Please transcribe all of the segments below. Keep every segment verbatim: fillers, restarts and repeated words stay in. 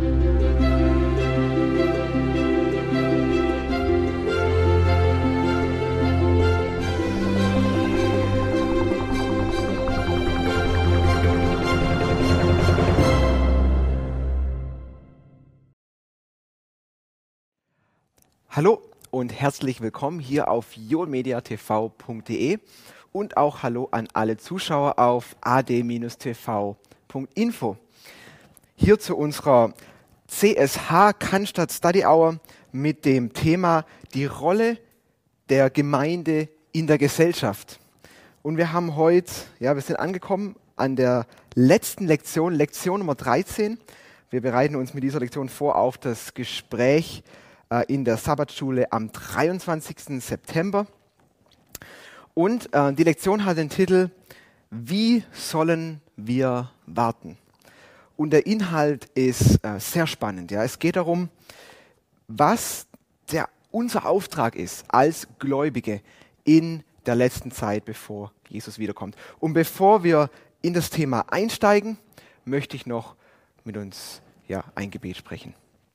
Hallo und herzlich willkommen hier auf joelmediatv punkt de und auch hallo an alle Zuschauer auf a d T V punkt info. Hier zu unserer C S H Cannstatt Study Hour mit dem Thema die Rolle der Gemeinde in der Gesellschaft. Und wir haben heute, ja, wir sind angekommen an der letzten Lektion, Lektion Nummer dreizehn. Wir bereiten uns mit dieser Lektion vor auf das Gespräch in der Sabbatschule am dreiundzwanzigsten September. Und äh, die Lektion hat den Titel Wie sollen wir warten? Und der Inhalt ist äh, sehr spannend. Ja? Es geht darum, was der, unser Auftrag ist als Gläubige in der letzten Zeit, bevor Jesus wiederkommt. Und bevor wir in das Thema einsteigen, möchte ich noch mit uns ja, ein Gebet sprechen.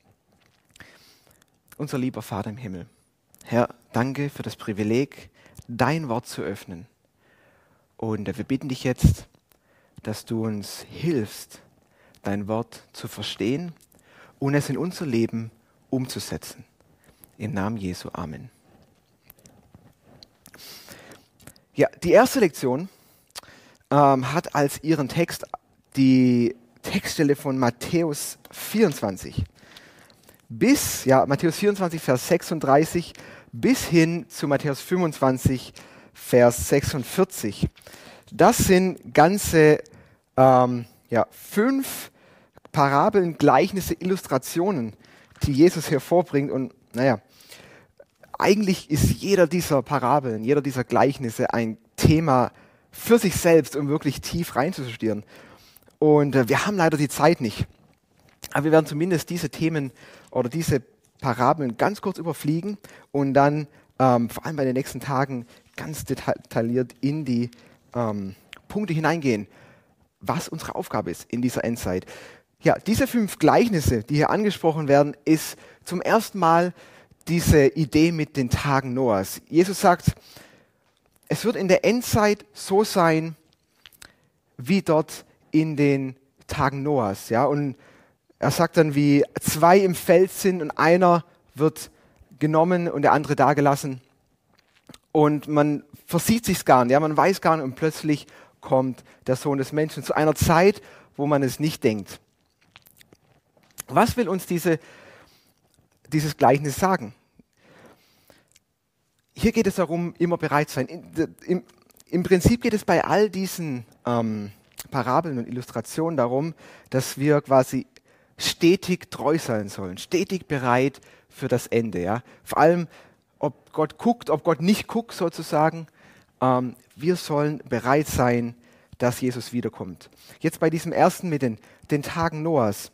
Unser lieber Vater im Himmel, Herr, danke für das Privileg, dein Wort zu öffnen. Und wir bitten dich jetzt, dass du uns hilfst, dein Wort zu verstehen und es in unser Leben umzusetzen. Im Namen Jesu, Amen. Ja, die erste Lektion ähm, hat als ihren Text die Textstelle von Matthäus vierundzwanzig. Bis, ja, Matthäus vierundzwanzig, Vers sechsunddreißig, bis hin zu Matthäus fünfundzwanzig, Vers sechsundvierzig. Das sind ganze ähm, ja, fünf Parabeln, Gleichnisse, Illustrationen, die Jesus hervorbringt. Und naja, eigentlich ist jeder dieser Parabeln, jeder dieser Gleichnisse ein Thema für sich selbst, um wirklich tief reinzustudieren. Und äh, wir haben leider die Zeit nicht. Aber wir werden zumindest diese Themen oder diese Parabeln ganz kurz überfliegen und dann ähm, vor allem bei den nächsten Tagen ganz detailliert in die ähm, Punkte hineingehen, was unsere Aufgabe ist in dieser Endzeit. Ja, diese fünf Gleichnisse, die hier angesprochen werden, ist zum ersten Mal diese Idee mit den Tagen Noahs. Jesus sagt, es wird in der Endzeit so sein, wie dort in den Tagen Noahs. Ja, und er sagt dann, wie zwei im Feld sind und einer wird genommen und der andere dagelassen. Und man versieht sich gar nicht, ja, man weiß gar nicht und plötzlich kommt der Sohn des Menschen zu einer Zeit, wo man es nicht denkt. Was will uns diese, dieses Gleichnis sagen? Hier geht es darum, immer bereit zu sein. In, im, Im Prinzip geht es bei all diesen ähm, Parabeln und Illustrationen darum, dass wir quasi stetig treu sein sollen, stetig bereit für das Ende. Ja? Vor allem, ob Gott guckt, ob Gott nicht guckt sozusagen, ähm, wir sollen bereit sein, dass Jesus wiederkommt. Jetzt bei diesem ersten mit den, den Tagen Noahs.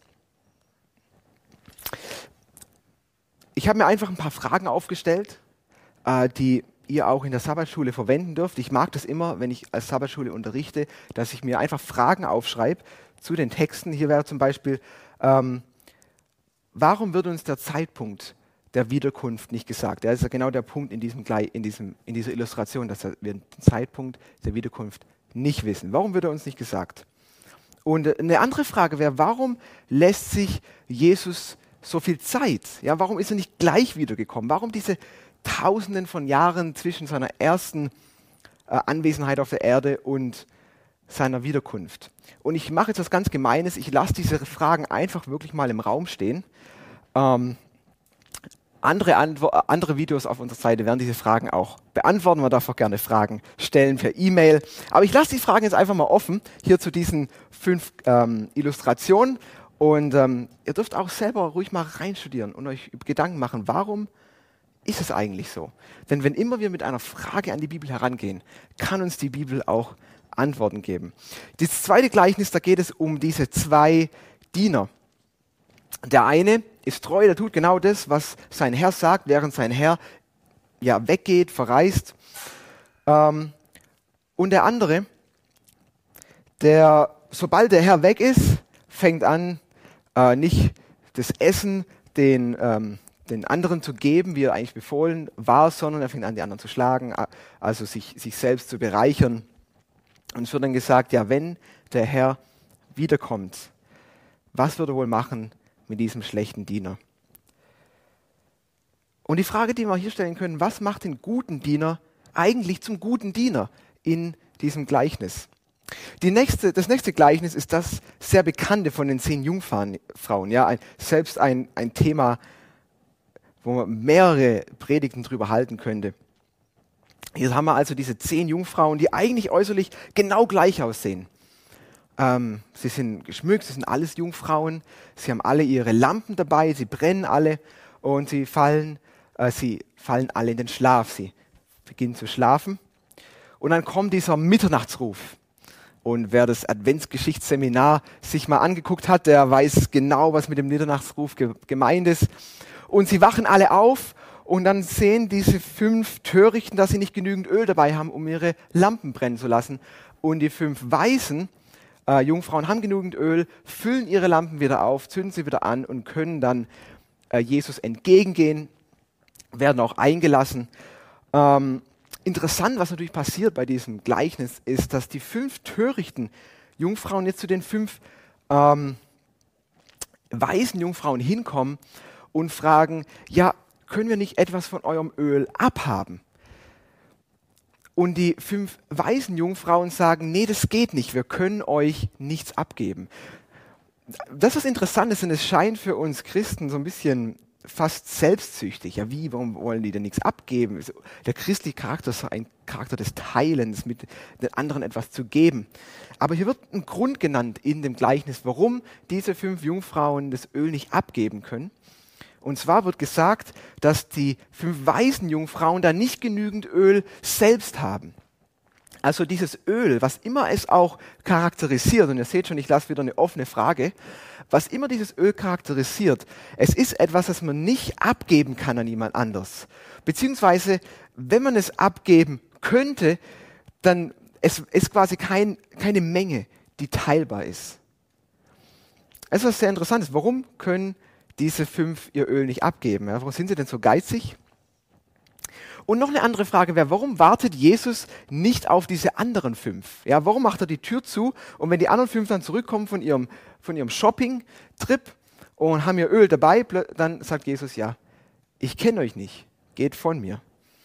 Ich habe mir einfach ein paar Fragen aufgestellt, äh, die ihr auch in der Sabbatschule verwenden dürft. Ich mag das immer, wenn ich als Sabbatschule unterrichte, dass ich mir einfach Fragen aufschreibe zu den Texten. Hier wäre zum Beispiel, ähm, warum wird uns der Zeitpunkt der Wiederkunft nicht gesagt? Das ist ja genau der Punkt in, diesem, in, diesem, in dieser Illustration, dass wir den Zeitpunkt der Wiederkunft nicht wissen. Warum wird er uns nicht gesagt? Und eine andere Frage wäre, warum lässt sich Jesus so viel Zeit? Ja, warum ist er nicht gleich wiedergekommen? Warum diese Tausenden von Jahren zwischen seiner ersten äh, Anwesenheit auf der Erde und seiner Wiederkunft? Und ich mache jetzt was ganz Gemeines, ich lasse diese Fragen einfach wirklich mal im Raum stehen. Ähm, andere, Antwo- andere Videos auf unserer Seite werden diese Fragen auch beantworten. Man darf auch gerne Fragen stellen per E-Mail. Aber ich lasse die Fragen jetzt einfach mal offen, hier zu diesen fünf ähm, Illustrationen. Und ähm, ihr dürft auch selber ruhig mal reinstudieren und euch Gedanken machen, warum ist es eigentlich so? Denn wenn immer wir mit einer Frage an die Bibel herangehen, kann uns die Bibel auch Antworten geben. Das zweite Gleichnis, da geht es um diese zwei Diener. Der eine ist treu, der tut genau das, was sein Herr sagt, während sein Herr ja weggeht, verreist. Ähm, und der andere, der, sobald der Herr weg ist, fängt an, äh, nicht das Essen den, ähm, den anderen zu geben, wie er eigentlich befohlen war, sondern er fängt an, die anderen zu schlagen, also sich, sich selbst zu bereichern. Und es wird dann gesagt, ja, wenn der Herr wiederkommt, was wird er wohl machen mit diesem schlechten Diener? Und die Frage, die wir hier stellen können, was macht den guten Diener eigentlich zum guten Diener in diesem Gleichnis? Die nächste, das nächste Gleichnis ist das sehr bekannte von den zehn Jungfrauen. Ja, ein, selbst ein, ein Thema, wo man mehrere Predigten drüber halten könnte. Hier haben wir also diese zehn Jungfrauen, die eigentlich äußerlich genau gleich aussehen. Ähm, sie sind geschmückt, sie sind alles Jungfrauen, sie haben alle ihre Lampen dabei, sie brennen alle und sie fallen, äh, sie fallen alle in den Schlaf. Sie beginnen zu schlafen und dann kommt dieser Mitternachtsruf. Und wer das Adventsgeschichtsseminar sich mal angeguckt hat, der weiß genau, was mit dem Mitternachtsruf ge- gemeint ist. Und sie wachen alle auf und dann sehen diese fünf Törichten, dass sie nicht genügend Öl dabei haben, um ihre Lampen brennen zu lassen. Und die fünf Weisen äh, Jungfrauen haben genügend Öl, füllen ihre Lampen wieder auf, zünden sie wieder an und können dann äh, Jesus entgegengehen, werden auch eingelassen. Ähm, interessant, was natürlich passiert bei diesem Gleichnis, ist, dass die fünf törichten Jungfrauen jetzt zu den fünf ähm, weisen Jungfrauen hinkommen und fragen, ja, können wir nicht etwas von eurem Öl abhaben? Und die fünf weisen Jungfrauen sagen, nee, das geht nicht, wir können euch nichts abgeben. Das ist interessant ist, und es scheint für uns Christen so ein bisschen fast selbstsüchtig. Ja, wie, warum wollen die denn nichts abgeben? Der christliche Charakter ist ein Charakter des Teilens, mit den anderen etwas zu geben. Aber hier wird ein Grund genannt in dem Gleichnis, warum diese fünf Jungfrauen das Öl nicht abgeben können. Und zwar wird gesagt, dass die fünf weisen Jungfrauen da nicht genügend Öl selbst haben. Also dieses Öl, was immer es auch charakterisiert, und ihr seht schon, ich lasse wieder eine offene Frage, was immer dieses Öl charakterisiert, es ist etwas, das man nicht abgeben kann an jemand anders. Beziehungsweise, wenn man es abgeben könnte, dann es ist quasi kein, keine Menge, die teilbar ist. Das ist was sehr Interessantes. Warum können diese fünf ihr Öl nicht abgeben? Ja, warum sind sie denn so geizig? Und noch eine andere Frage wäre, warum wartet Jesus nicht auf diese anderen fünf? Ja, warum macht er die Tür zu und wenn die anderen fünf dann zurückkommen von ihrem, von ihrem Shopping-Trip und haben ihr Öl dabei, dann sagt Jesus, ja, ich kenne euch nicht, geht von mir.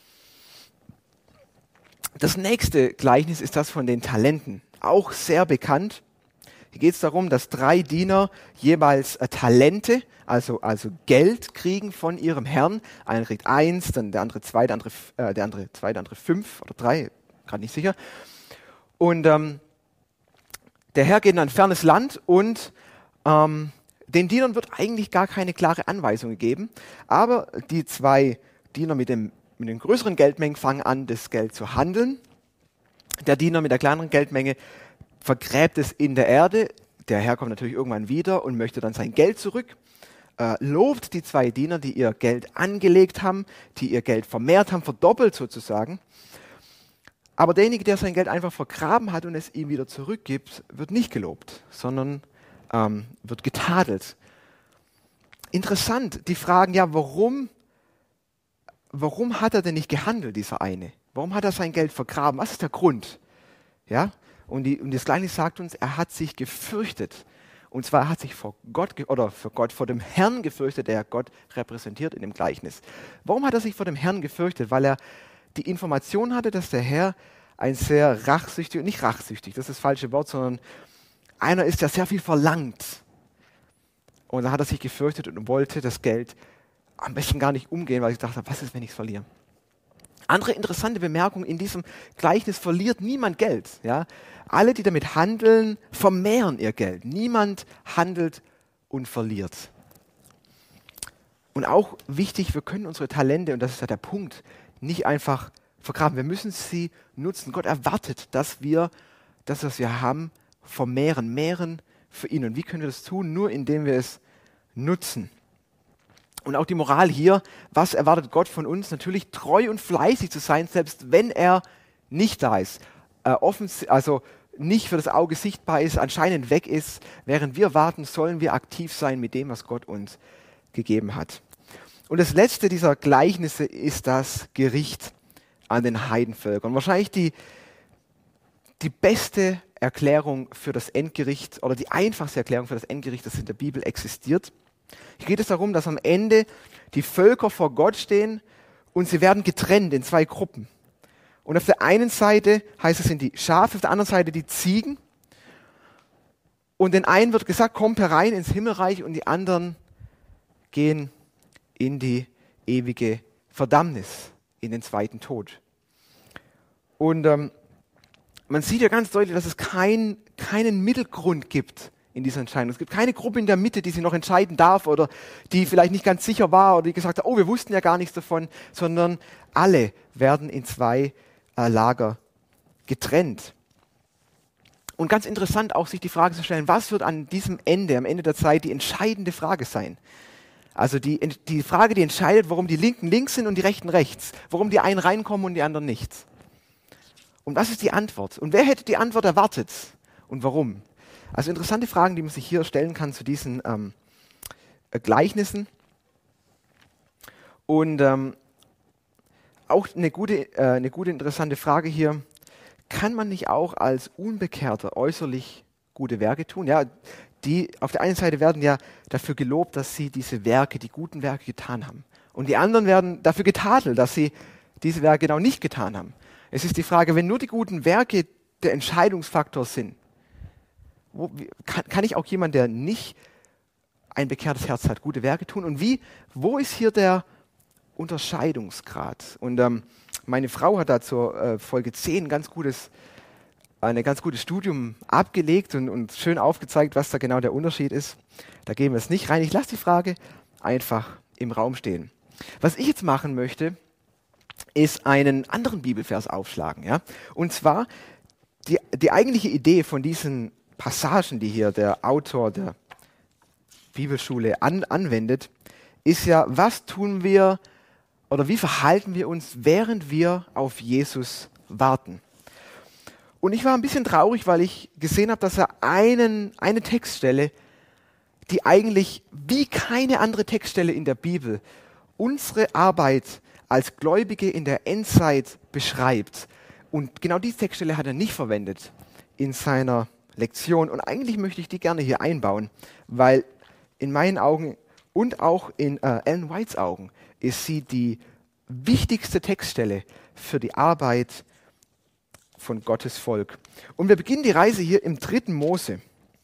Das nächste Gleichnis ist das von den Talenten, auch sehr bekannt. Hier geht es darum, dass drei Diener jeweils äh, Talente, also, also Geld kriegen von ihrem Herrn. Einer kriegt eins, dann der andere zwei, der andere, äh, der andere zwei, der andere fünf oder drei, gerade nicht sicher. Und ähm, der Herr geht in ein fernes Land und ähm, den Dienern wird eigentlich gar keine klare Anweisung gegeben. Aber die zwei Diener mit, dem, mit den größeren Geldmengen fangen an, das Geld zu handeln. Der Diener mit der kleineren Geldmenge vergräbt es in der Erde. Der Herr kommt natürlich irgendwann wieder und möchte dann sein Geld zurück. Äh, lobt die zwei Diener, die ihr Geld angelegt haben, die ihr Geld vermehrt haben, verdoppelt sozusagen. Aber derjenige, der sein Geld einfach vergraben hat und es ihm wieder zurückgibt, wird nicht gelobt, sondern ähm, wird getadelt. Interessant, die fragen ja, warum, warum hat er denn nicht gehandelt, dieser eine? Warum hat er sein Geld vergraben? Was ist der Grund? Ja? Und, die, und das Gleichnis sagt uns, er hat sich gefürchtet. Und zwar hat sich vor Gott, oder für Gott, vor dem Herrn gefürchtet, der Gott repräsentiert in dem Gleichnis. Warum hat er sich vor dem Herrn gefürchtet? Weil er die Information hatte, dass der Herr ein sehr rachsüchtig, nicht rachsüchtig, das ist das falsche Wort, sondern einer ist, der sehr viel verlangt. Und da hat er sich gefürchtet und wollte das Geld am besten gar nicht umgehen, weil ich dachte, was ist, wenn ich es verliere? Andere interessante Bemerkung, in diesem Gleichnis verliert niemand Geld. Ja? Alle, die damit handeln, vermehren ihr Geld. Niemand handelt und verliert. Und auch wichtig, wir können unsere Talente, und das ist ja der Punkt, nicht einfach vergraben. Wir müssen sie nutzen. Gott erwartet, dass wir das, was wir haben, vermehren, mehren für ihn. Und wie können wir das tun? Nur indem wir es nutzen. Und auch die Moral hier, was erwartet Gott von uns? Natürlich treu und fleißig zu sein, selbst wenn er nicht da ist. Äh, offens- also nicht für das Auge sichtbar ist, anscheinend weg ist. Während wir warten, sollen wir aktiv sein mit dem, was Gott uns gegeben hat. Und das letzte dieser Gleichnisse ist das Gericht an den Heidenvölkern. Wahrscheinlich die, die beste Erklärung für das Endgericht oder die einfachste Erklärung für das Endgericht, das in der Bibel existiert. Hier geht es darum, dass am Ende die Völker vor Gott stehen und sie werden getrennt in zwei Gruppen. Und auf der einen Seite heißt es, sind die Schafe, auf der anderen Seite die Ziegen. Und den einen wird gesagt, kommt herein ins Himmelreich, und die anderen gehen in die ewige Verdammnis, in den zweiten Tod. Und ähm, man sieht ja ganz deutlich, dass es kein, keinen Mittelgrund gibt in dieser Entscheidung. Es gibt keine Gruppe in der Mitte, die sich noch entscheiden darf oder die vielleicht nicht ganz sicher war oder die gesagt hat, oh, wir wussten ja gar nichts davon, sondern alle werden in zwei äh, Lager getrennt. Und ganz interessant auch, sich die Frage zu stellen, was wird an diesem Ende, am Ende der Zeit, die entscheidende Frage sein? Also die, die Frage, die entscheidet, warum die Linken links sind und die Rechten rechts, warum die einen reinkommen und die anderen nicht. Und was ist die Antwort? Und wer hätte die Antwort erwartet? Und warum? Also interessante Fragen, die man sich hier stellen kann zu diesen ähm, äh, Gleichnissen. Und ähm, auch eine gute, äh, eine gute, interessante Frage hier. Kann man nicht auch als Unbekehrter äußerlich gute Werke tun? Ja, die auf der einen Seite werden ja dafür gelobt, dass sie diese Werke, die guten Werke getan haben. Und die anderen werden dafür getadelt, dass sie diese Werke genau nicht getan haben. Es ist die Frage, wenn nur die guten Werke der Entscheidungsfaktor sind, wo, wie, kann, kann ich auch jemand, der nicht ein bekehrtes Herz hat, gute Werke tun? Und wie, wo ist hier der Unterscheidungsgrad? Und ähm, meine Frau hat da zur äh, Folge zehn ein ganz gutes, ein ganz gutes Studium abgelegt und, und schön aufgezeigt, was da genau der Unterschied ist. Da gehen wir es nicht rein. Ich lasse die Frage einfach im Raum stehen. Was ich jetzt machen möchte, ist einen anderen Bibelvers aufschlagen. Ja? Und zwar die, die eigentliche Idee von diesen Passagen, die hier der Autor der Bibelschule an, anwendet, ist ja, was tun wir oder wie verhalten wir uns, während wir auf Jesus warten. Und ich war ein bisschen traurig, weil ich gesehen habe, dass er einen, eine Textstelle, die eigentlich wie keine andere Textstelle in der Bibel unsere Arbeit als Gläubige in der Endzeit beschreibt. Und genau diese Textstelle hat er nicht verwendet in seiner Lektion. Und eigentlich möchte ich die gerne hier einbauen, weil in meinen Augen und auch in äh, Ellen Whites Augen ist sie die wichtigste Textstelle für die Arbeit von Gottes Volk. Und wir beginnen die Reise hier im dritten Mose.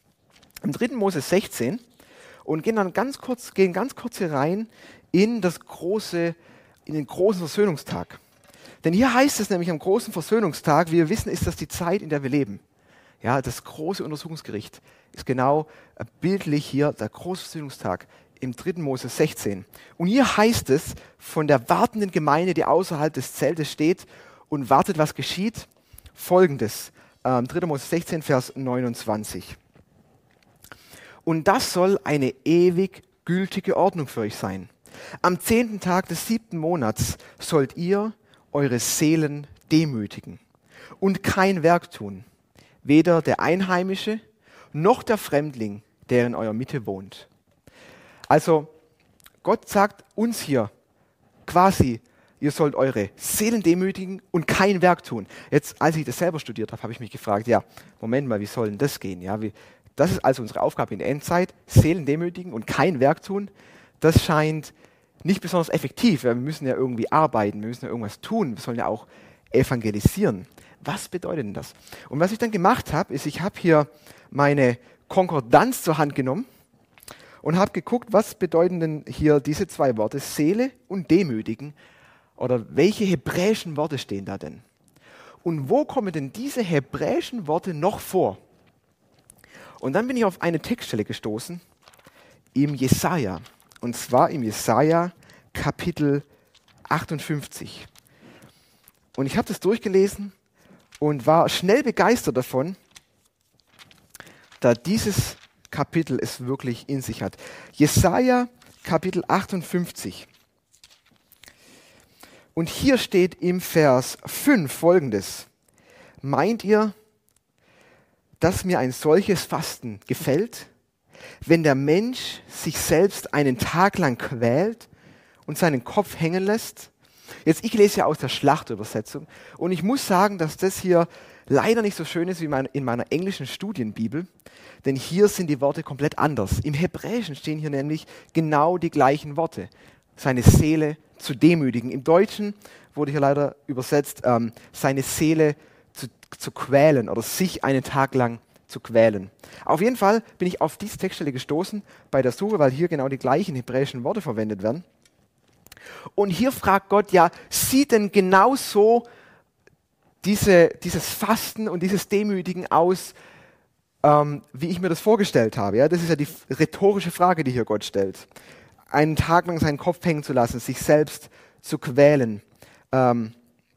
Im dritten Mose sechzehn und gehen dann ganz kurz, gehen ganz kurz hier rein in das große, in den großen Versöhnungstag. Denn hier heißt es nämlich am großen Versöhnungstag, wie wir wissen, ist das die Zeit, in der wir leben. Ja, das große Untersuchungsgericht ist genau äh, bildlich hier der große Versöhnungstag im dritten Mose sechzehn. Und hier heißt es von der wartenden Gemeinde, die außerhalb des Zeltes steht und wartet, was geschieht, Folgendes, ähm, dritter Mose sechzehn, Vers neunundzwanzig. Und das soll eine ewig gültige Ordnung für euch sein. Am zehnten Tag des siebten Monats sollt ihr eure Seelen demütigen und kein Werk tun, weder der Einheimische noch der Fremdling, der in eurer Mitte wohnt. Also Gott sagt uns hier quasi, ihr sollt eure Seelen demütigen und kein Werk tun. Jetzt, als ich das selber studiert habe, habe ich mich gefragt, ja, Moment mal, wie soll denn das gehen? Ja, wie, das ist also unsere Aufgabe in der Endzeit, Seelen demütigen und kein Werk tun. Das scheint nicht besonders effektiv. Wir müssen ja irgendwie arbeiten, wir müssen ja irgendwas tun, wir sollen ja auch evangelisieren. Was bedeutet denn das? Und was ich dann gemacht habe, ist, ich habe hier meine Konkordanz zur Hand genommen und habe geguckt, was bedeuten denn hier diese zwei Worte, Seele und demütigen, oder welche hebräischen Worte stehen da denn? Und wo kommen denn diese hebräischen Worte noch vor? Und dann bin ich auf eine Textstelle gestoßen, im Jesaja, und zwar im Jesaja Kapitel achtundfünfzig. Und ich habe das durchgelesen und war schnell begeistert davon, da dieses Kapitel es wirklich in sich hat. Jesaja Kapitel achtundfünfzig. Und hier steht im Vers fünf Folgendes. Meint ihr, dass mir ein solches Fasten gefällt, wenn der Mensch sich selbst einen Tag lang quält und seinen Kopf hängen lässt. Jetzt, ich lese ja aus der Schlachtübersetzung und ich muss sagen, dass das hier leider nicht so schön ist wie mein, in meiner englischen Studienbibel, denn hier sind die Worte komplett anders. Im Hebräischen stehen hier nämlich genau die gleichen Worte. Seine Seele zu demütigen. Im Deutschen wurde hier leider übersetzt, ähm, seine Seele zu, zu quälen oder sich einen Tag lang zu quälen. Auf jeden Fall bin ich auf diese Textstelle gestoßen bei der Suche, weil hier genau die gleichen hebräischen Worte verwendet werden. Und hier fragt Gott, ja, sieht denn genau so diese, dieses Fasten und dieses Demütigen aus, ähm, wie ich mir das vorgestellt habe? Ja, das ist ja die rhetorische Frage, die hier Gott stellt. Einen Tag lang seinen Kopf hängen zu lassen, sich selbst zu quälen. Ähm,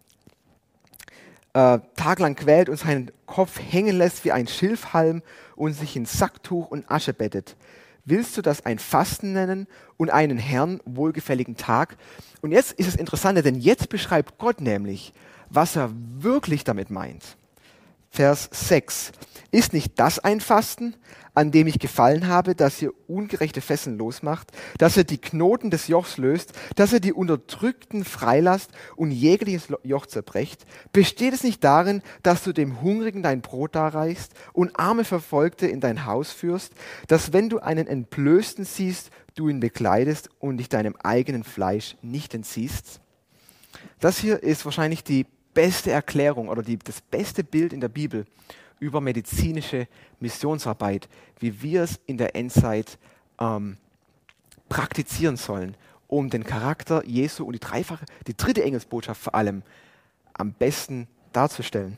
äh, taglang quält und seinen Kopf hängen lässt wie ein Schilfhalm und sich in Sacktuch und Asche bettet. Willst du das ein Fasten nennen und einen Herrn wohlgefälligen Tag? Und jetzt ist es interessanter, denn jetzt beschreibt Gott nämlich, was er wirklich damit meint. Vers sechs. Ist nicht das ein Fasten, an dem ich gefallen habe, dass ihr ungerechte Fesseln losmacht, dass ihr die Knoten des Jochs löst, dass ihr die Unterdrückten freilasst und jegliches Joch zerbrecht? Besteht es nicht darin, dass du dem Hungrigen dein Brot darreichst und arme Verfolgte in dein Haus führst, dass wenn du einen Entblößten siehst, du ihn bekleidest und dich deinem eigenen Fleisch nicht entziehst? Das hier ist wahrscheinlich die beste Erklärung oder die, das beste Bild in der Bibel über medizinische Missionsarbeit, wie wir es in der Endzeit ähm, praktizieren sollen, um den Charakter Jesu und die dreifache, die dritte Engelsbotschaft vor allem am besten darzustellen.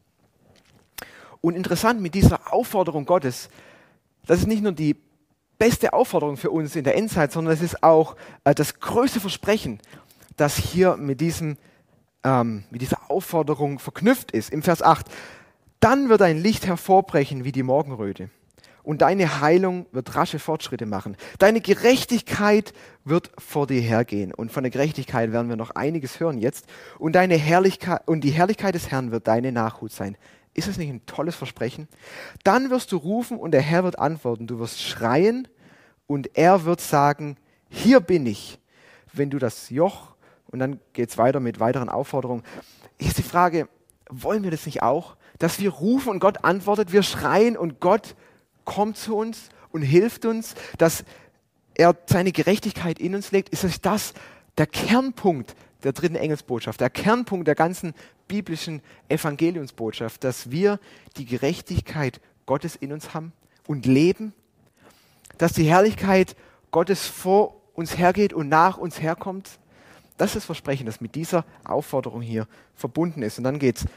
Und interessant mit dieser Aufforderung Gottes, das ist nicht nur die beste Aufforderung für uns in der Endzeit, sondern es ist auch äh, das größte Versprechen, das hier mit, diesem, ähm, mit dieser Aufforderung verknüpft ist. Im Vers acht, dann wird dein Licht hervorbrechen wie die Morgenröte und deine Heilung wird rasche Fortschritte machen. Deine Gerechtigkeit wird vor dir hergehen und von der Gerechtigkeit werden wir noch einiges hören jetzt und, deine Herrlichkeit, und die Herrlichkeit des Herrn wird deine Nachhut sein. Ist das nicht ein tolles Versprechen? Dann wirst du rufen und der Herr wird antworten. Du wirst schreien und er wird sagen, hier bin ich. Wenn du das Joch, und dann geht es weiter mit weiteren Aufforderungen. Hier ist die Frage, wollen wir das nicht auch? Dass wir rufen und Gott antwortet, wir schreien und Gott kommt zu uns und hilft uns, dass er seine Gerechtigkeit in uns legt. Ist das der Kernpunkt der dritten Engelsbotschaft, der Kernpunkt der ganzen biblischen Evangeliumsbotschaft, dass wir die Gerechtigkeit Gottes in uns haben und leben, dass die Herrlichkeit Gottes vor uns hergeht und nach uns herkommt? Das ist das Versprechen, das mit dieser Aufforderung hier verbunden ist. Und dann geht es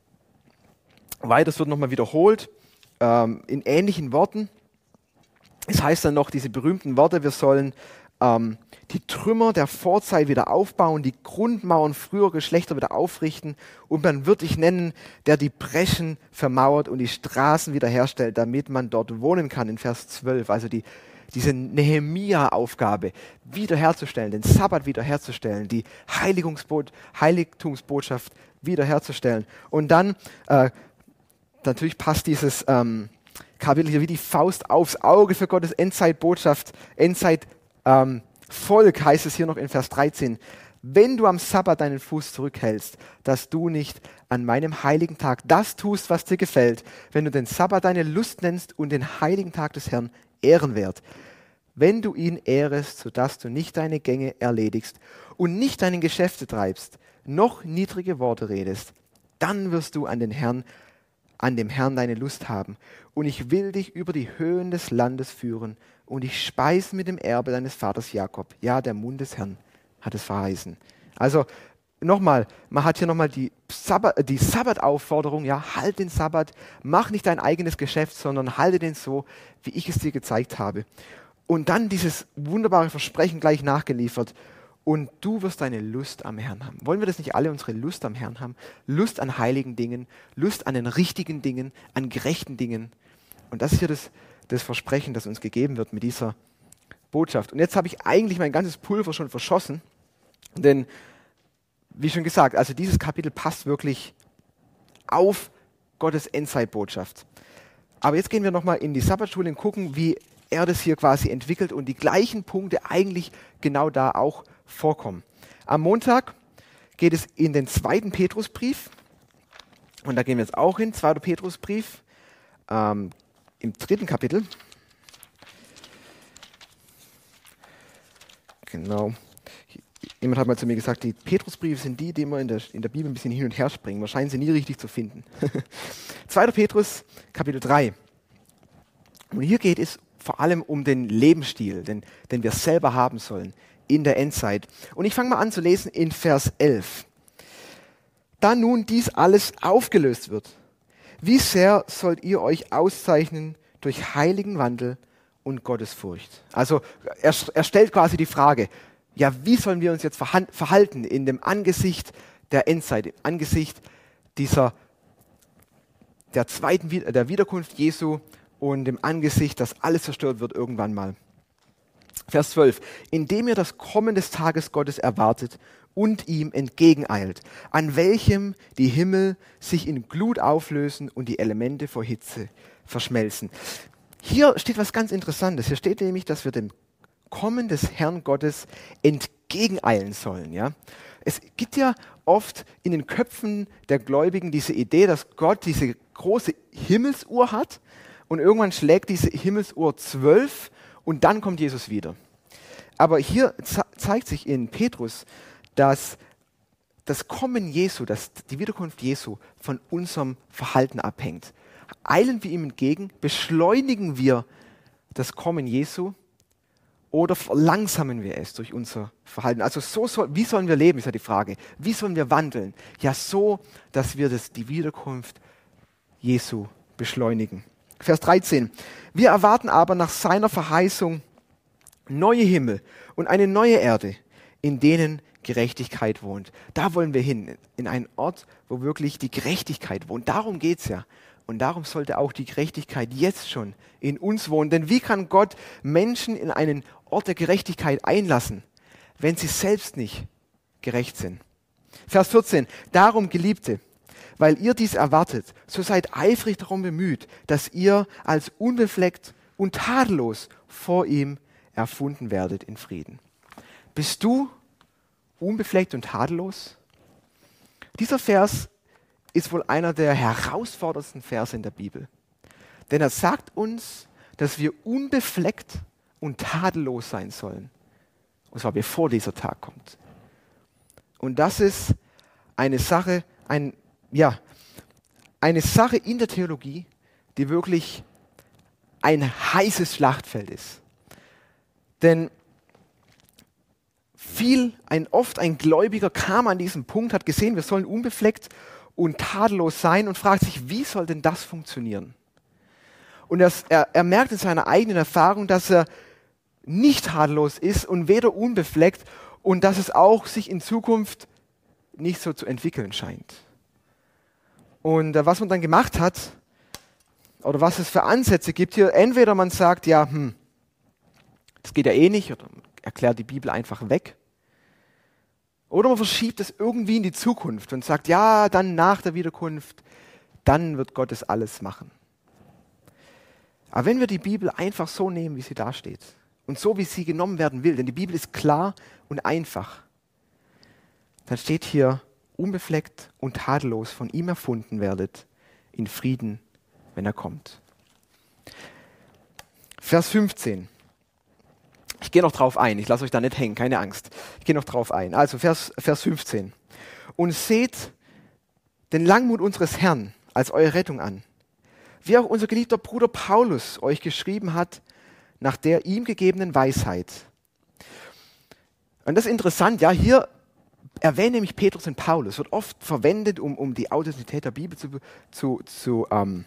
weiter, es wird nochmal wiederholt, ähm, in ähnlichen Worten. Es heißt dann noch diese berühmten Worte, wir sollen ähm, die Trümmer der Vorzeit wieder aufbauen, die Grundmauern früherer Geschlechter wieder aufrichten und man wird dich nennen, der die Breschen vermauert und die Straßen wiederherstellt, damit man dort wohnen kann, in Vers zwölf. Also die, diese Nehemia-Aufgabe, wiederherzustellen, den Sabbat wiederherzustellen, die Heiligungsbo- Heiligtumsbotschaft wiederherzustellen. Und dann äh, natürlich passt dieses ähm, Kapitel hier wie die Faust aufs Auge für Gottes Endzeitbotschaft, Endzeitvolk ähm, heißt es hier noch in Vers dreizehn. Wenn du am Sabbat deinen Fuß zurückhältst, dass du nicht an meinem heiligen Tag das tust, was dir gefällt, wenn du den Sabbat deine Lust nennst und den heiligen Tag des Herrn ehrenwert, wenn du ihn ehrest, sodass du nicht deine Gänge erledigst und nicht deine Geschäfte treibst, noch niedrige Worte redest, dann wirst du an den Herrn an dem Herrn deine Lust haben. Und ich will dich über die Höhen des Landes führen und dich speisen mit dem Erbe deines Vaters Jakob. Ja, der Mund des Herrn hat es verheißen. Also nochmal, man hat hier nochmal die, Sabbat, die Sabbataufforderung, ja, halt den Sabbat, mach nicht dein eigenes Geschäft, sondern halte den so, wie ich es dir gezeigt habe. Und dann dieses wunderbare Versprechen gleich nachgeliefert. Und du wirst deine Lust am Herrn haben. Wollen wir das nicht alle, unsere Lust am Herrn haben? Lust an heiligen Dingen, Lust an den richtigen Dingen, an gerechten Dingen. Und das ist hier das, das Versprechen, das uns gegeben wird mit dieser Botschaft. Und jetzt habe ich eigentlich mein ganzes Pulver schon verschossen, denn, wie schon gesagt, also dieses Kapitel passt wirklich auf Gottes Endzeitbotschaft. Aber jetzt gehen wir nochmal in die Sabbatschule und gucken, wie er das hier quasi entwickelt und die gleichen Punkte eigentlich genau da auch vorkommen. Am Montag geht es in den zweiten Petrusbrief und da gehen wir jetzt auch hin, zweiter Petrusbrief ähm, im dritten Kapitel. Genau. Jemand hat mal zu mir gesagt, die Petrusbriefe sind die, die wir in der, in der Bibel ein bisschen hin und her springen. Wir scheinen sie nie richtig zu finden. zweiter Petrus, Kapitel drei. Und hier geht es vor allem um den Lebensstil, den, den wir selber haben sollen in der Endzeit. Und ich fange mal an zu lesen in Vers elf. Da nun dies alles aufgelöst wird, wie sehr sollt ihr euch auszeichnen durch heiligen Wandel und Gottesfurcht? Also er, er stellt quasi die Frage, ja, wie sollen wir uns jetzt verhalten in dem Angesicht der Endzeit, im Angesicht dieser, der zweiten, der Wiederkunft Jesu und im Angesicht, dass alles zerstört wird irgendwann mal. Vers zwölf. Indem ihr das Kommen des Tages Gottes erwartet und ihm entgegeneilt, an welchem die Himmel sich in Glut auflösen und die Elemente vor Hitze verschmelzen. Hier steht was ganz Interessantes. Hier steht nämlich, dass wir dem Kommen des Herrn Gottes entgegeneilen sollen. Ja? Es gibt ja oft in den Köpfen der Gläubigen diese Idee, dass Gott diese große Himmelsuhr hat und irgendwann schlägt diese Himmelsuhr zwölf und dann kommt Jesus wieder. Aber hier ze- zeigt sich in Petrus, dass das Kommen Jesu, dass die Wiederkunft Jesu von unserem Verhalten abhängt. Eilen wir ihm entgegen, beschleunigen wir das Kommen Jesu, oder verlangsamen wir es durch unser Verhalten? Also so soll, wie sollen wir leben, ist ja die Frage. Wie sollen wir wandeln? Ja, so, dass wir das, die Wiederkunft Jesu beschleunigen. Vers dreizehn. Wir erwarten aber nach seiner Verheißung neue Himmel und eine neue Erde, in denen Gerechtigkeit wohnt. Da wollen wir hin, in einen Ort, wo wirklich die Gerechtigkeit wohnt. Darum geht es ja. Und darum sollte auch die Gerechtigkeit jetzt schon in uns wohnen. Denn wie kann Gott Menschen in einen Ort der Gerechtigkeit einlassen, wenn sie selbst nicht gerecht sind? Vers vierzehn. Darum, Geliebte, weil ihr dies erwartet, so seid eifrig darum bemüht, dass ihr als unbefleckt und tadellos vor ihm erfunden werdet in Frieden. Bist du unbefleckt und tadellos? Dieser Vers ist wohl einer der herausforderndsten Verse in der Bibel. Denn er sagt uns, dass wir unbefleckt und tadellos sein sollen. Und zwar bevor dieser Tag kommt. Und das ist eine Sache, ein, ja, eine Sache in der Theologie, die wirklich ein heißes Schlachtfeld ist. Denn viel, ein, oft ein Gläubiger kam an diesen Punkt, hat gesehen, wir sollen unbefleckt und tadellos sein und fragt sich, wie soll denn das funktionieren? Und er, er, er merkt in seiner eigenen Erfahrung, dass er nicht tadellos ist und weder unbefleckt und dass es auch sich in Zukunft nicht so zu entwickeln scheint. Und äh, was man dann gemacht hat, oder was es für Ansätze gibt hier, entweder man sagt, ja, hm, das geht ja eh nicht, oder erklärt die Bibel einfach weg. Oder man verschiebt es irgendwie in die Zukunft und sagt, ja, dann nach der Wiederkunft, dann wird Gott es alles machen. Aber wenn wir die Bibel einfach so nehmen, wie sie da steht und so, wie sie genommen werden will, denn die Bibel ist klar und einfach, dann steht hier, unbefleckt und tadellos von ihm erfunden werdet, in Frieden, wenn er kommt. Vers fünfzehn. Ich gehe noch drauf ein, ich lasse euch da nicht hängen, keine Angst. Ich gehe noch drauf ein. Also Vers, Vers fünfzehn. Und seht den Langmut unseres Herrn als eure Rettung an, wie auch unser geliebter Bruder Paulus euch geschrieben hat, nach der ihm gegebenen Weisheit. Und das ist interessant, ja, hier erwähnt nämlich Petrus und Paulus, wird oft verwendet, um, um die Authentizität der Bibel zu, zu, zu ähm,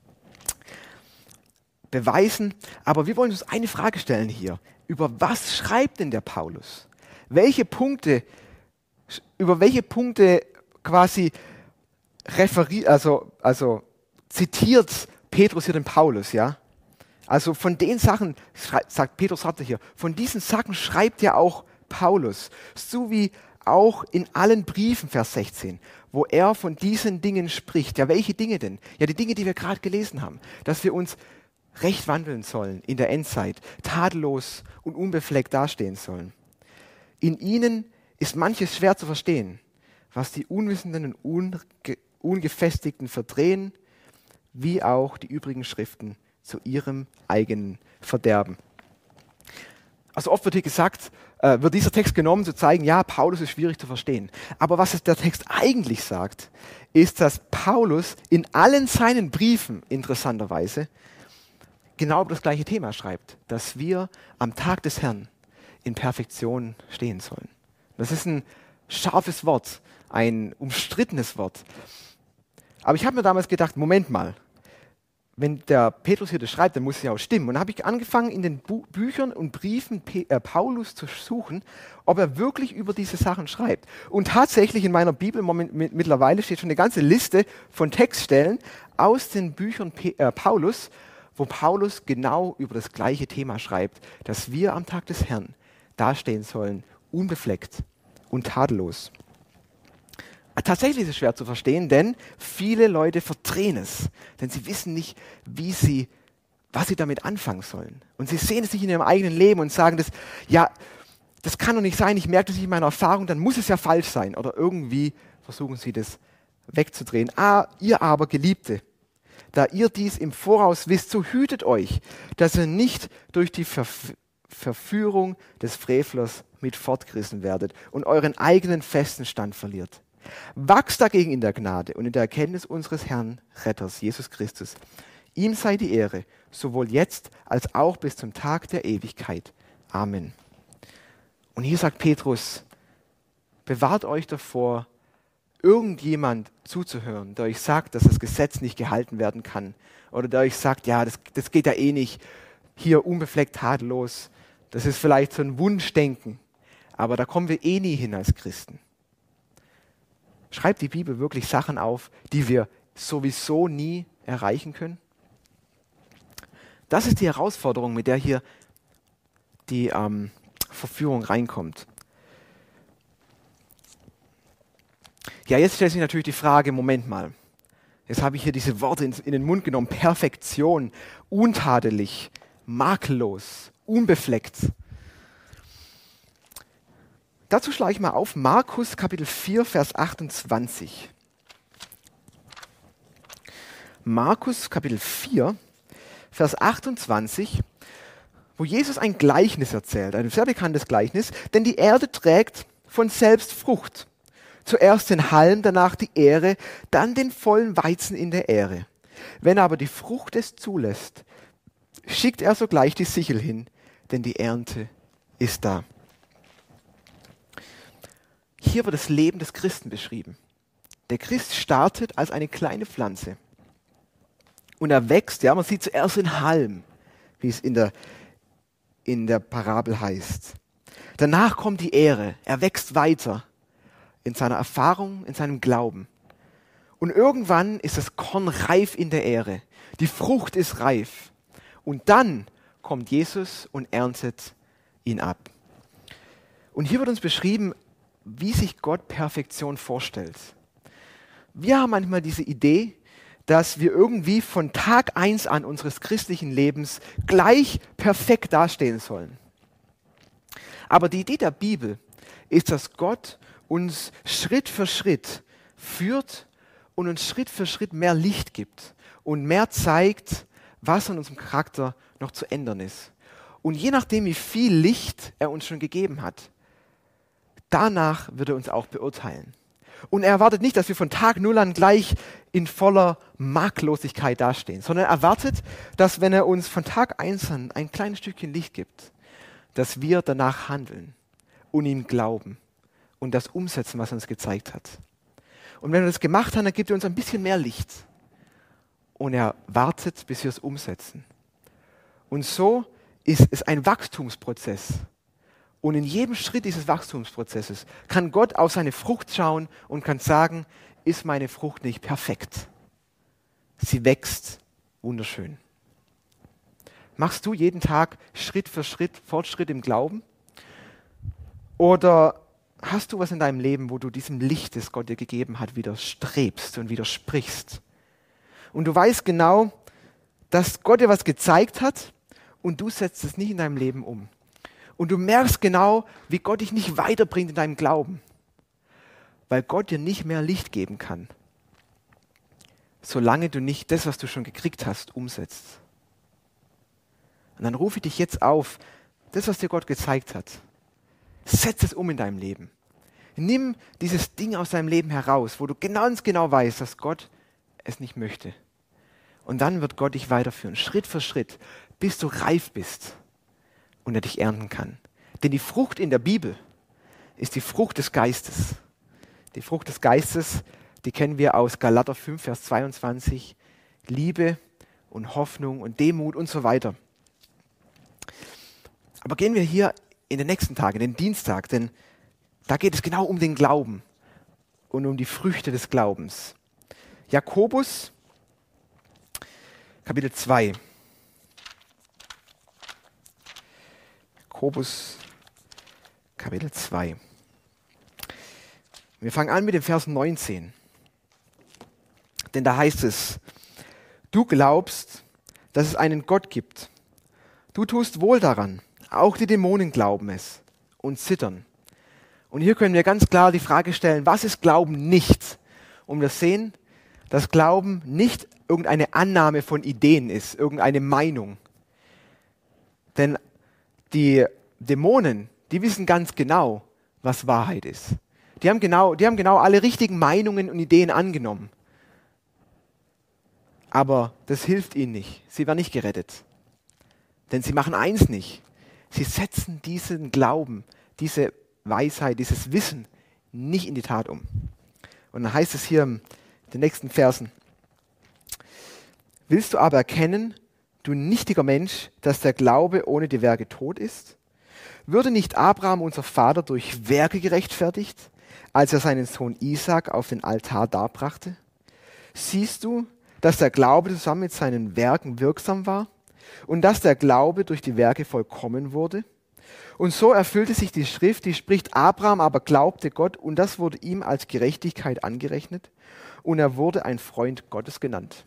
beweisen. Aber wir wollen uns eine Frage stellen hier. Über was schreibt denn der Paulus? Welche Punkte, über welche Punkte quasi referiert, also, also zitiert Petrus hier den Paulus, ja? Also von den Sachen, sagt Petrus hatte hier, von diesen Sachen schreibt ja auch Paulus. So wie auch in allen Briefen, Vers sechzehn, wo er von diesen Dingen spricht. Ja, welche Dinge denn? Ja, die Dinge, die wir gerade gelesen haben. Dass wir uns recht wandeln sollen in der Endzeit, tadellos und unbefleckt dastehen sollen. In ihnen ist manches schwer zu verstehen, was die Unwissenden und Unge- Ungefestigten verdrehen, wie auch die übrigen Schriften zu ihrem eigenen Verderben. Also oft wird hier gesagt, äh, wird dieser Text genommen, zu zeigen, ja, Paulus ist schwierig zu verstehen. Aber was es der Text eigentlich sagt, ist, dass Paulus in allen seinen Briefen, interessanterweise, genau über das gleiche Thema schreibt, dass wir am Tag des Herrn in Perfektion stehen sollen. Das ist ein scharfes Wort, ein umstrittenes Wort. Aber ich habe mir damals gedacht, Moment mal, wenn der Petrus hier das schreibt, dann muss es ja auch stimmen. Und dann habe ich angefangen, in den Bu- Büchern und Briefen P- äh, Paulus zu suchen, ob er wirklich über diese Sachen schreibt. Und tatsächlich in meiner Bibel moment, mit, mittlerweile steht schon eine ganze Liste von Textstellen aus den Büchern P- äh, Paulus, wo Paulus genau über das gleiche Thema schreibt, dass wir am Tag des Herrn dastehen sollen, unbefleckt und tadellos. Tatsächlich ist es schwer zu verstehen, denn viele Leute verdrehen es, denn sie wissen nicht, wie sie, was sie damit anfangen sollen. Und sie sehen es nicht in ihrem eigenen Leben und sagen, das, ja, das kann doch nicht sein, ich merke das nicht in meiner Erfahrung, dann muss es ja falsch sein. Oder irgendwie versuchen sie das wegzudrehen. Ah, ihr aber, Geliebte, da ihr dies im Voraus wisst, so hütet euch, dass ihr nicht durch die Verf- Verführung des Frevlers mit fortgerissen werdet und euren eigenen festen Stand verliert. Wachst dagegen in der Gnade und in der Erkenntnis unseres Herrn, Retters, Jesus Christus. Ihm sei die Ehre, sowohl jetzt als auch bis zum Tag der Ewigkeit. Amen. Und hier sagt Petrus, bewahrt euch davor, irgendjemand zuzuhören, der euch sagt, dass das Gesetz nicht gehalten werden kann. Oder der euch sagt, ja, das, das geht ja eh nicht. Hier unbefleckt tadellos. Das ist vielleicht so ein Wunschdenken. Aber da kommen wir eh nie hin als Christen. Schreibt die Bibel wirklich Sachen auf, die wir sowieso nie erreichen können? Das ist die Herausforderung, mit der hier die ähm, Verführung reinkommt. Ja, jetzt stellt sich natürlich die Frage, Moment mal, jetzt habe ich hier diese Worte in, in den Mund genommen, Perfektion, untadelig, makellos, unbefleckt. Dazu schlage ich mal auf Markus Kapitel vier, Vers achtundzwanzig. Markus Kapitel vier, Vers achtundzwanzig, wo Jesus ein Gleichnis erzählt, ein sehr bekanntes Gleichnis, denn die Erde trägt von selbst Frucht. Zuerst den Halm, danach die Ähre, dann den vollen Weizen in der Ähre. Wenn aber die Frucht es zulässt, schickt er sogleich die Sichel hin, denn die Ernte ist da. Hier wird das Leben des Christen beschrieben. Der Christ startet als eine kleine Pflanze. Und er wächst, ja, man sieht zuerst den Halm, wie es in der, in der Parabel heißt. Danach kommt die Ähre. Er wächst weiter in seiner Erfahrung, in seinem Glauben. Und irgendwann ist das Korn reif in der Ähre. Die Frucht ist reif. Und dann kommt Jesus und erntet ihn ab. Und hier wird uns beschrieben, wie sich Gott Perfektion vorstellt. Wir haben manchmal diese Idee, dass wir irgendwie von Tag eins an unseres christlichen Lebens gleich perfekt dastehen sollen. Aber die Idee der Bibel ist, dass Gott uns Schritt für Schritt führt und uns Schritt für Schritt mehr Licht gibt und mehr zeigt, was an unserem Charakter noch zu ändern ist. Und je nachdem, wie viel Licht er uns schon gegeben hat, danach wird er uns auch beurteilen. Und er erwartet nicht, dass wir von Tag null an gleich in voller Makellosigkeit dastehen, sondern er erwartet, dass wenn er uns von Tag eins an ein kleines Stückchen Licht gibt, dass wir danach handeln und ihm glauben und das umsetzen, was er uns gezeigt hat. Und wenn wir das gemacht haben, dann gibt er uns ein bisschen mehr Licht. Und er wartet, bis wir es umsetzen. Und so ist es ein Wachstumsprozess. Und in jedem Schritt dieses Wachstumsprozesses kann Gott auf seine Frucht schauen und kann sagen, ist meine Frucht nicht perfekt? Sie wächst wunderschön. Machst du jeden Tag Schritt für Schritt Fortschritt im Glauben? Oder hast du was in deinem Leben, wo du diesem Licht, das Gott dir gegeben hat, widerstrebst und widersprichst? Und du weißt genau, dass Gott dir was gezeigt hat und du setzt es nicht in deinem Leben um. Und du merkst genau, wie Gott dich nicht weiterbringt in deinem Glauben, weil Gott dir nicht mehr Licht geben kann, solange du nicht das, was du schon gekriegt hast, umsetzt. Und dann rufe ich dich jetzt auf, das, was dir Gott gezeigt hat, setz es um in deinem Leben. Nimm dieses Ding aus deinem Leben heraus, wo du ganz genau weißt, dass Gott es nicht möchte. Und dann wird Gott dich weiterführen, Schritt für Schritt, bis du reif bist und er dich ernten kann. Denn die Frucht in der Bibel ist die Frucht des Geistes. Die Frucht des Geistes, die kennen wir aus Galater fünf, Vers zweiundzwanzig. Liebe und Hoffnung und Demut und so weiter. Aber gehen wir hier in den nächsten Tagen, den Dienstag, denn da geht es genau um den Glauben und um die Früchte des Glaubens. Jakobus, Kapitel zwei. Jakobus, Kapitel zwei. Wir fangen an mit dem Vers neunzehn. Denn da heißt es, du glaubst, dass es einen Gott gibt. Du tust wohl daran. Auch die Dämonen glauben es und zittern. Und hier können wir ganz klar die Frage stellen, was ist Glauben nicht? Und wir sehen, dass Glauben nicht irgendeine Annahme von Ideen ist, irgendeine Meinung. Denn die Dämonen, die wissen ganz genau, was Wahrheit ist. Die haben genau, die haben genau alle richtigen Meinungen und Ideen angenommen. Aber das hilft ihnen nicht. Sie werden nicht gerettet. Denn sie machen eins nicht. Sie setzen diesen Glauben, diese Weisheit, dieses Wissen nicht in die Tat um. Und dann heißt es hier in den nächsten Versen, willst du aber erkennen, du nichtiger Mensch, dass der Glaube ohne die Werke tot ist? Würde nicht Abraham, unser Vater, durch Werke gerechtfertigt, als er seinen Sohn Isaak auf den Altar darbrachte? Siehst du, dass der Glaube zusammen mit seinen Werken wirksam war und dass der Glaube durch die Werke vollkommen wurde? Und so erfüllte sich die Schrift, die spricht, Abraham aber glaubte Gott und das wurde ihm als Gerechtigkeit angerechnet und er wurde ein Freund Gottes genannt.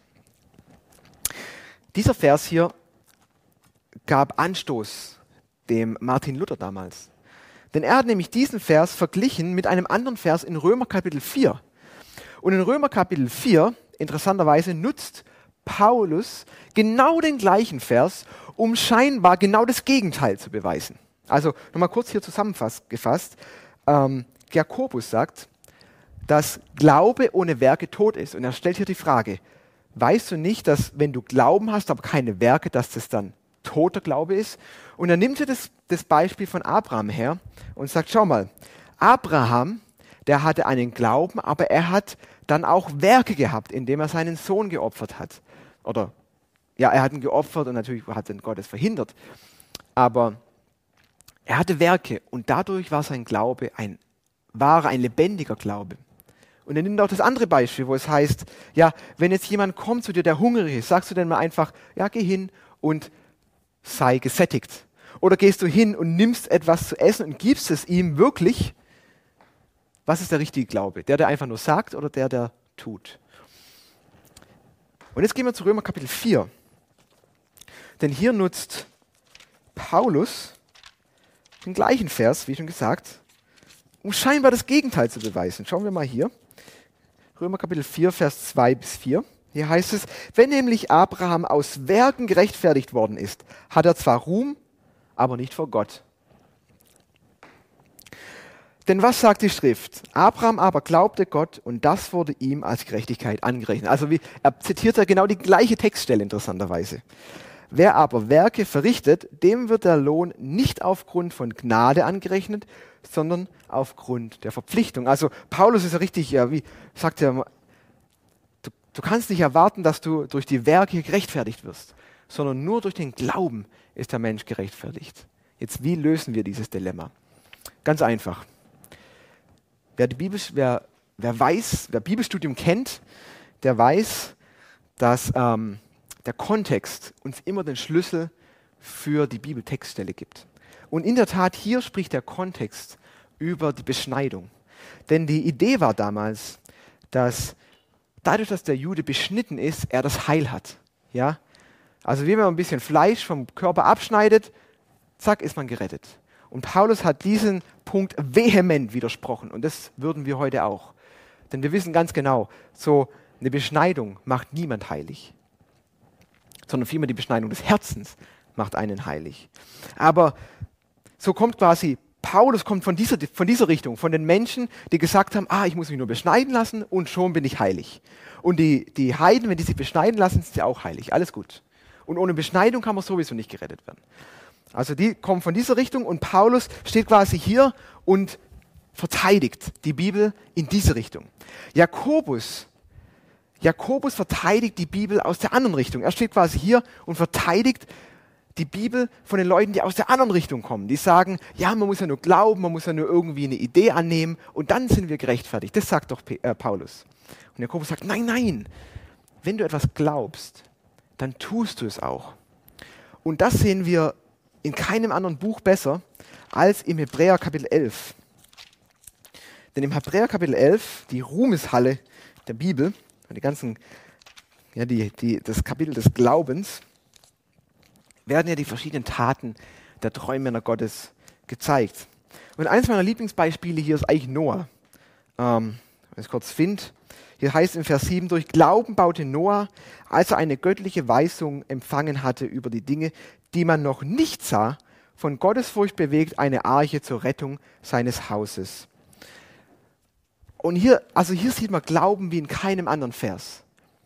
Dieser Vers hier gab Anstoß dem Martin Luther damals. Denn er hat nämlich diesen Vers verglichen mit einem anderen Vers in Römer Kapitel vier. Und in Römer Kapitel vier, interessanterweise, nutzt Paulus genau den gleichen Vers, um scheinbar genau das Gegenteil zu beweisen. Also nochmal kurz hier zusammengefasst. Ähm, Jakobus sagt, dass Glaube ohne Werke tot ist. Und er stellt hier die Frage, weißt du nicht, dass wenn du Glauben hast, aber keine Werke, dass das dann toter Glaube ist? Und er nimmt hier das, das Beispiel von Abraham her und sagt, schau mal, Abraham, der hatte einen Glauben, aber er hat dann auch Werke gehabt, indem er seinen Sohn geopfert hat. Oder, ja, er hat ihn geopfert und natürlich hat dann Gott es verhindert. Aber er hatte Werke und dadurch war sein Glaube ein wahrer, ein lebendiger Glaube. Und er nimmt auch das andere Beispiel, wo es heißt, ja, wenn jetzt jemand kommt zu dir, der hungrig ist, sagst du denn mal einfach, ja, geh hin und sei gesättigt. Oder gehst du hin und nimmst etwas zu essen und gibst es ihm wirklich? Was ist der richtige Glaube? Der, der einfach nur sagt oder der, der tut? Und jetzt gehen wir zu Römer Kapitel vier. Denn hier nutzt Paulus den gleichen Vers, wie schon gesagt, um scheinbar das Gegenteil zu beweisen. Schauen wir mal hier. Römer Kapitel vier, Vers zwei bis vier. Hier heißt es, wenn nämlich Abraham aus Werken gerechtfertigt worden ist, hat er zwar Ruhm, aber nicht vor Gott. Denn was sagt die Schrift? Abraham aber glaubte Gott und das wurde ihm als Gerechtigkeit angerechnet. Also wie, er zitiert ja genau die gleiche Textstelle interessanterweise. Wer aber Werke verrichtet, dem wird der Lohn nicht aufgrund von Gnade angerechnet, sondern aufgrund der Verpflichtung. Also Paulus ist ja richtig, ja, wie sagt er, du, du kannst nicht erwarten, dass du durch die Werke gerechtfertigt wirst, sondern nur durch den Glauben ist der Mensch gerechtfertigt. Jetzt, wie lösen wir dieses Dilemma? Ganz einfach. Wer, die Bibel, wer, wer weiß, wer Bibelstudium kennt, der weiß, dass ähm, der Kontext uns immer den Schlüssel für die Bibeltextstelle gibt. Und in der Tat, hier spricht der Kontext über die Beschneidung. Denn die Idee war damals, dass dadurch, dass der Jude beschnitten ist, er das Heil hat. Ja? Also wie wenn man ein bisschen Fleisch vom Körper abschneidet, zack, ist man gerettet. Und Paulus hat diesen Punkt vehement widersprochen. Und das würden wir heute auch. Denn wir wissen ganz genau, so eine Beschneidung macht niemand heilig. Sondern vielmehr die Beschneidung des Herzens macht einen heilig. Aber so kommt quasi, Paulus kommt von dieser, von dieser Richtung, von den Menschen, die gesagt haben, ah, ich muss mich nur beschneiden lassen und schon bin ich heilig. Und die, die Heiden, wenn die sich beschneiden lassen, sind sie auch heilig. Alles gut. Und ohne Beschneidung kann man sowieso nicht gerettet werden. Also die kommen von dieser Richtung und Paulus steht quasi hier und verteidigt die Bibel in diese Richtung. Jakobus, Jakobus verteidigt die Bibel aus der anderen Richtung. Er steht quasi hier und verteidigt die Bibel von den Leuten, die aus der anderen Richtung kommen. Die sagen, ja, man muss ja nur glauben, man muss ja nur irgendwie eine Idee annehmen und dann sind wir gerechtfertigt. Das sagt doch P- äh, Paulus. Und Jakobus sagt, nein, nein, wenn du etwas glaubst, dann tust du es auch. Und das sehen wir in keinem anderen Buch besser als im Hebräer Kapitel elf. Denn im Hebräer Kapitel elf, die Ruhmeshalle der Bibel, die ganzen, ja, die, die, das Kapitel des Glaubens, werden ja die verschiedenen Taten der Treumänner Gottes gezeigt. Und eines meiner Lieblingsbeispiele hier ist eigentlich Noah. Ähm, wenn ich es kurz finde, hier heißt es im Vers sieben, durch Glauben baute Noah, als er eine göttliche Weisung empfangen hatte über die Dinge, die man noch nicht sah, von Gottesfurcht bewegt, eine Arche zur Rettung seines Hauses. Und hier, also hier sieht man Glauben wie in keinem anderen Vers.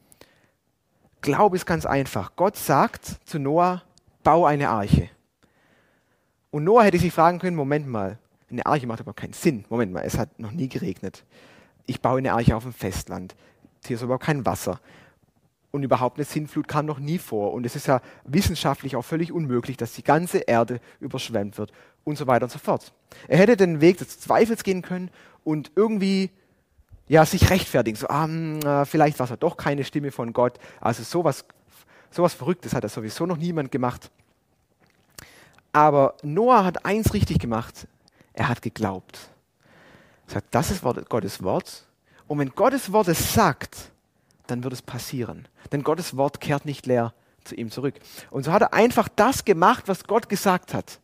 Glaube ist ganz einfach. Gott sagt zu Noah, bau eine Arche. Und Noah hätte sich fragen können, Moment mal, eine Arche macht aber keinen Sinn. Moment mal, es hat noch nie geregnet. Ich baue eine Arche auf dem Festland. Hier ist überhaupt kein Wasser. Und überhaupt eine Sintflut kam noch nie vor. Und es ist ja wissenschaftlich auch völlig unmöglich, dass die ganze Erde überschwemmt wird und so weiter und so fort. Er hätte den Weg des Zweifels gehen können und irgendwie ja, sich rechtfertigen. So, ah, vielleicht war es ja doch keine Stimme von Gott. Also sowas, sowas Verrücktes hat er sowieso noch niemand gemacht. Aber Noah hat eins richtig gemacht. Er hat geglaubt. Er sagt, das ist Gottes Wort. Und wenn Gottes Wort es sagt, dann wird es passieren. Denn Gottes Wort kehrt nicht leer zu ihm zurück. Und so hat er einfach das gemacht, was Gott gesagt hat.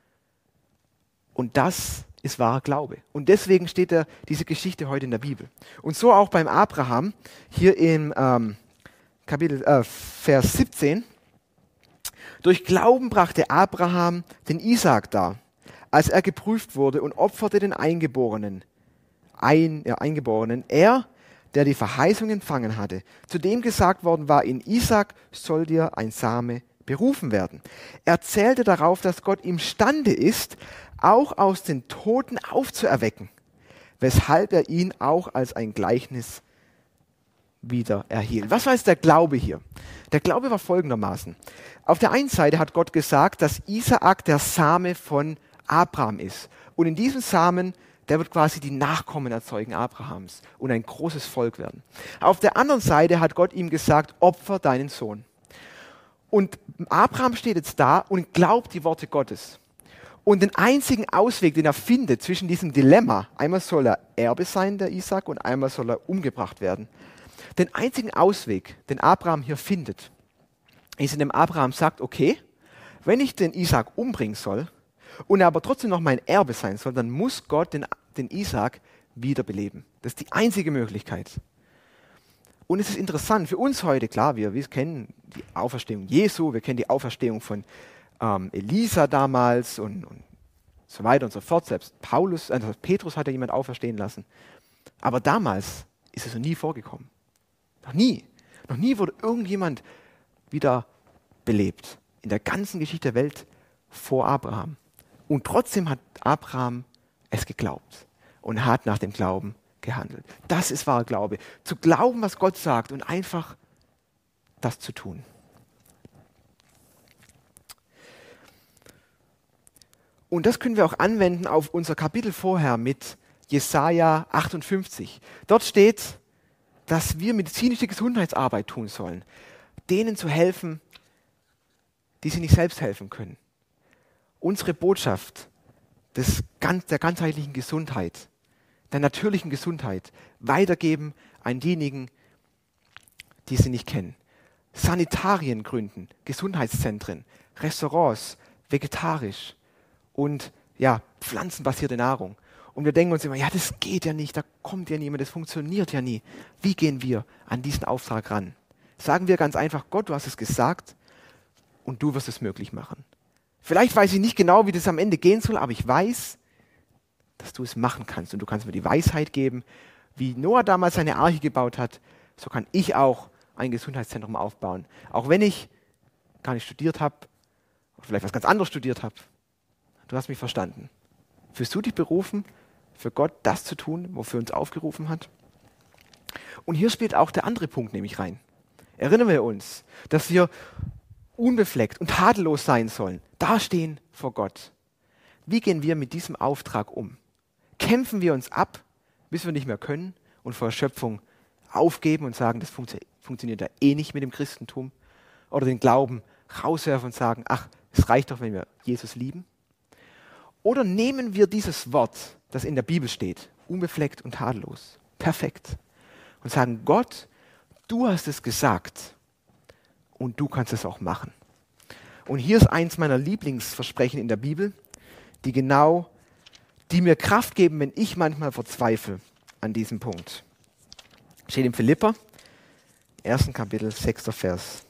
Und das ist wahrer Glaube. Und deswegen steht da diese Geschichte heute in der Bibel. Und so auch beim Abraham, hier im ähm, Kapitel, äh, Vers siebzehn. Durch Glauben brachte Abraham den Isaak dar, als er geprüft wurde und opferte den Eingeborenen. Ein, ja, Eingeborenen. Er, der die Verheißung empfangen hatte, zu dem gesagt worden war, in Isaak soll dir ein Same berufen werden. Er zählte darauf, dass Gott imstande ist, auch aus den Toten aufzuerwecken, weshalb er ihn auch als ein Gleichnis wieder erhielt. Was war jetzt der Glaube hier? Der Glaube war folgendermaßen. Auf der einen Seite hat Gott gesagt, dass Isaak der Same von Abraham ist. Und in diesem Samen, der wird quasi die Nachkommen erzeugen Abrahams und ein großes Volk werden. Auf der anderen Seite hat Gott ihm gesagt, opfer deinen Sohn. Und Abraham steht jetzt da und glaubt die Worte Gottes. Und den einzigen Ausweg, den er findet zwischen diesem Dilemma, einmal soll er Erbe sein, der Isaak, und einmal soll er umgebracht werden. Den einzigen Ausweg, den Abraham hier findet, ist, indem Abraham sagt, okay, wenn ich den Isaak umbringen soll und er aber trotzdem noch mein Erbe sein soll, dann muss Gott den, den Isaak wiederbeleben. Das ist die einzige Möglichkeit. Und es ist interessant, für uns heute, klar, wir, wir kennen die Auferstehung Jesu, wir kennen die Auferstehung von ähm, Elisa damals und, und so weiter und so fort. Selbst Paulus, also Petrus hat ja jemand auferstehen lassen. Aber damals ist es noch nie vorgekommen. Noch nie. Noch nie wurde irgendjemand wieder belebt. In der ganzen Geschichte der Welt vor Abraham. Und trotzdem hat Abraham es geglaubt und hat nach dem Glauben gehandelt. Das ist wahrer Glaube. Zu glauben, was Gott sagt und einfach das zu tun. Und das können wir auch anwenden auf unser Kapitel vorher mit Jesaja achtundfünfzig. Dort steht, dass wir medizinische Gesundheitsarbeit tun sollen, denen zu helfen, die sich nicht selbst helfen können. Unsere Botschaft, des, ganz, der ganzheitlichen Gesundheit, der natürlichen Gesundheit weitergeben an diejenigen, die sie nicht kennen. Sanitarien gründen, Gesundheitszentren, Restaurants, vegetarisch und ja, pflanzenbasierte Nahrung. Und wir denken uns immer, ja, das geht ja nicht, da kommt ja niemand, das funktioniert ja nie. Wie gehen wir an diesen Auftrag ran? Sagen wir ganz einfach, Gott, du hast es gesagt und du wirst es möglich machen. Vielleicht weiß ich nicht genau, wie das am Ende gehen soll, aber ich weiß, dass du es machen kannst. Und du kannst mir die Weisheit geben, wie Noah damals seine Arche gebaut hat, so kann ich auch ein Gesundheitszentrum aufbauen. Auch wenn ich gar nicht studiert habe, oder vielleicht was ganz anderes studiert habe. Du hast mich verstanden. Fühlst du dich berufen, für Gott das zu tun, wofür er uns aufgerufen hat? Und hier spielt auch der andere Punkt nämlich rein. Erinnern wir uns, dass wir unbefleckt und tadellos sein sollen, dastehen vor Gott. Wie gehen wir mit diesem Auftrag um? Kämpfen wir uns ab, bis wir nicht mehr können und vor Erschöpfung aufgeben und sagen, das funktio- funktioniert ja eh nicht mit dem Christentum? Oder den Glauben rauswerfen und sagen, ach, es reicht doch, wenn wir Jesus lieben? Oder nehmen wir dieses Wort, das in der Bibel steht, unbefleckt und tadellos, perfekt, und sagen, Gott, du hast es gesagt und du kannst es auch machen. Und hier ist eins meiner Lieblingsversprechen in der Bibel, die genau, die mir Kraft geben, wenn ich manchmal verzweifle an diesem Punkt. Steht im Philipper, ersten Kapitel, sechster Vers.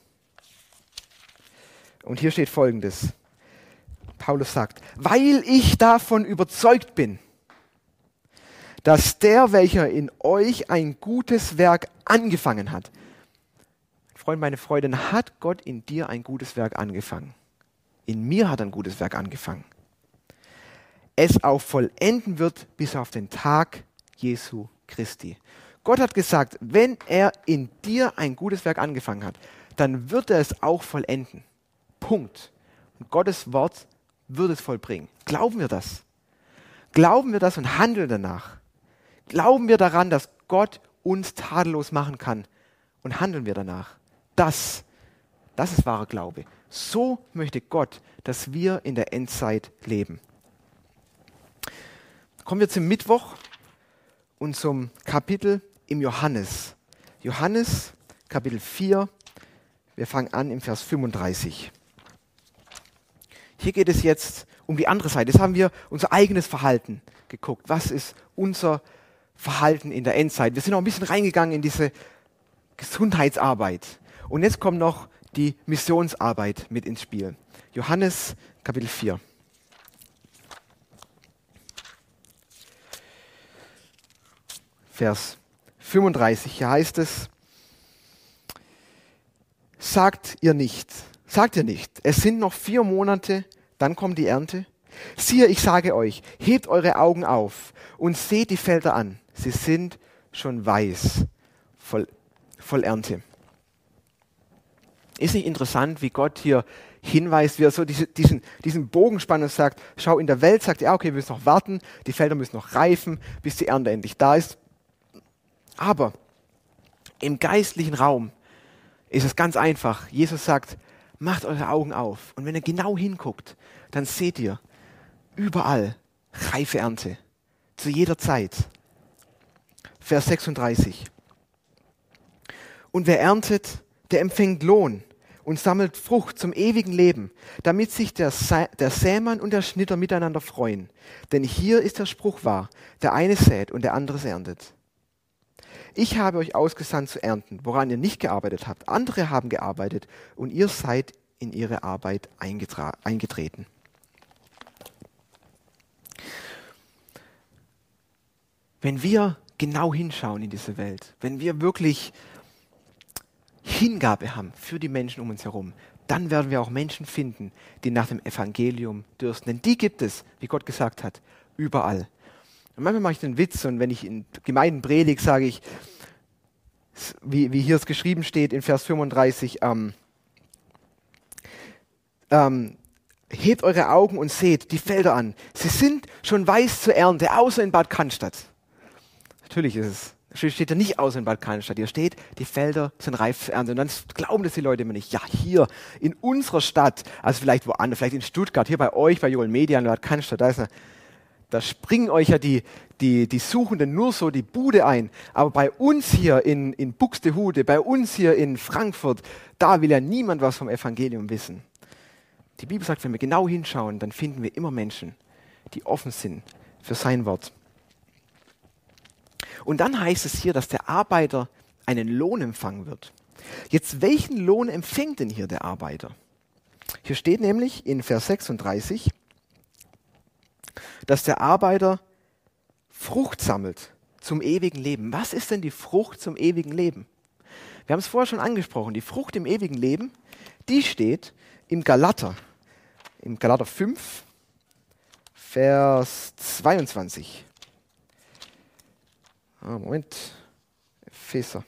Und hier steht Folgendes. Paulus sagt, weil ich davon überzeugt bin, dass der, welcher in euch ein gutes Werk angefangen hat, Freund, meine Freundin, hat Gott in dir ein gutes Werk angefangen. In mir hat er ein gutes Werk angefangen. Es auch vollenden wird bis auf den Tag Jesu Christi. Gott hat gesagt, wenn er in dir ein gutes Werk angefangen hat, dann wird er es auch vollenden. Punkt. Und Gottes Wort wird es vollbringen. Glauben wir das? Glauben wir das und handeln danach? Glauben wir daran, dass Gott uns tadellos machen kann und handeln wir danach? Das, das ist wahrer Glaube. So möchte Gott, dass wir in der Endzeit leben. Kommen wir zum Mittwoch und zum Kapitel im Johannes. Johannes, Kapitel vier, wir fangen an im Vers fünfunddreißig. Hier geht es jetzt um die andere Seite. Jetzt haben wir unser eigenes Verhalten geguckt. Was ist unser Verhalten in der Endzeit? Wir sind auch ein bisschen reingegangen in diese Gesundheitsarbeit. Und jetzt kommt noch die Missionsarbeit mit ins Spiel. Johannes, Kapitel vier. Vers fünfunddreißig. Hier heißt es, sagt ihr nicht, sagt ihr nicht, es sind noch vier Monate, dann kommt die Ernte? Siehe, ich sage euch, hebt eure Augen auf und seht die Felder an. Sie sind schon weiß, voll, voll Ernte. Ist nicht interessant, wie Gott hier hinweist, wie er so diese, diesen, diesen Bogen spannt und sagt, schau, in der Welt sagt er, okay, wir müssen noch warten, die Felder müssen noch reifen, bis die Ernte endlich da ist. Aber im geistlichen Raum ist es ganz einfach. Jesus sagt, macht eure Augen auf. Und wenn ihr genau hinguckt, dann seht ihr überall reife Ernte. Zu jeder Zeit. Vers sechsunddreißig. Und wer erntet, der empfängt Lohn und sammelt Frucht zum ewigen Leben, damit sich der, Sa- der Sämann und der Schnitter miteinander freuen. Denn hier ist der Spruch wahr, der eine sät und der andere erntet. Ich habe euch ausgesandt zu ernten, woran ihr nicht gearbeitet habt. Andere haben gearbeitet und ihr seid in ihre Arbeit eingetra- eingetreten. Wenn wir genau hinschauen in diese Welt, wenn wir wirklich Hingabe haben für die Menschen um uns herum, dann werden wir auch Menschen finden, die nach dem Evangelium dürsten. Denn die gibt es, wie Gott gesagt hat, überall. Und manchmal mache ich den Witz und wenn ich in Gemeinden predige, sage ich, wie, wie hier es geschrieben steht in Vers fünfunddreißig, ähm, ähm, hebt eure Augen und seht die Felder an. Sie sind schon weiß zur Ernte, außer in Bad Cannstatt. Natürlich ist es. Steht ja nicht außer in Bad Cannstatt. Hier steht, die Felder sind reif zur Ernte. Und dann glauben das die Leute immer nicht. Ja, hier in unserer Stadt, also vielleicht woanders, vielleicht in Stuttgart, hier bei euch, bei Joel Media in Bad Cannstatt, da ist eine, da springen euch ja die, die, die Suchenden nur so die Bude ein. Aber bei uns hier in, in Buxtehude, bei uns hier in Frankfurt, da will ja niemand was vom Evangelium wissen. Die Bibel sagt, wenn wir genau hinschauen, dann finden wir immer Menschen, die offen sind für sein Wort. Und dann heißt es hier, dass der Arbeiter einen Lohn empfangen wird. Jetzt, welchen Lohn empfängt denn hier der Arbeiter? Hier steht nämlich in Vers sechsunddreißig, dass der Arbeiter Frucht sammelt zum ewigen Leben. Was ist denn die Frucht zum ewigen Leben? Wir haben es vorher schon angesprochen. Die Frucht im ewigen Leben, die steht im Galater, im Galater fünf, Vers zweiundzwanzig. Ah, Moment, Epheser.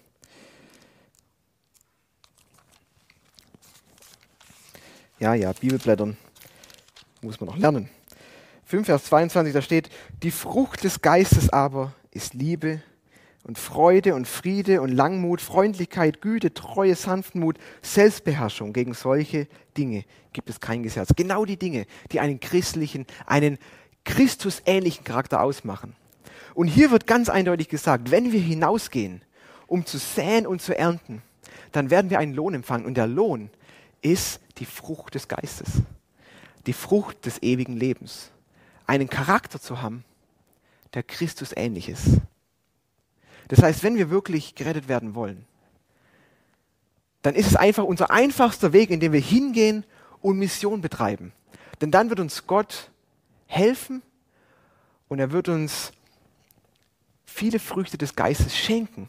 Ja, ja, Bibelblättern muss man noch lernen. fünf, Vers zweiundzwanzig, da steht, die Frucht des Geistes aber ist Liebe und Freude und Friede und Langmut, Freundlichkeit, Güte, Treue, Sanftmut, Selbstbeherrschung. Gegen solche Dinge gibt es kein Gesetz. Genau die Dinge, die einen christlichen, einen Christusähnlichen Charakter ausmachen. Und hier wird ganz eindeutig gesagt, wenn wir hinausgehen, um zu säen und zu ernten, dann werden wir einen Lohn empfangen. Und der Lohn ist die Frucht des Geistes, die Frucht des ewigen Lebens. Einen Charakter zu haben, der Christus ähnlich ist. Das heißt, wenn wir wirklich gerettet werden wollen, dann ist es einfach unser einfachster Weg, indem wir hingehen und Mission betreiben. Denn dann wird uns Gott helfen und er wird uns viele Früchte des Geistes schenken.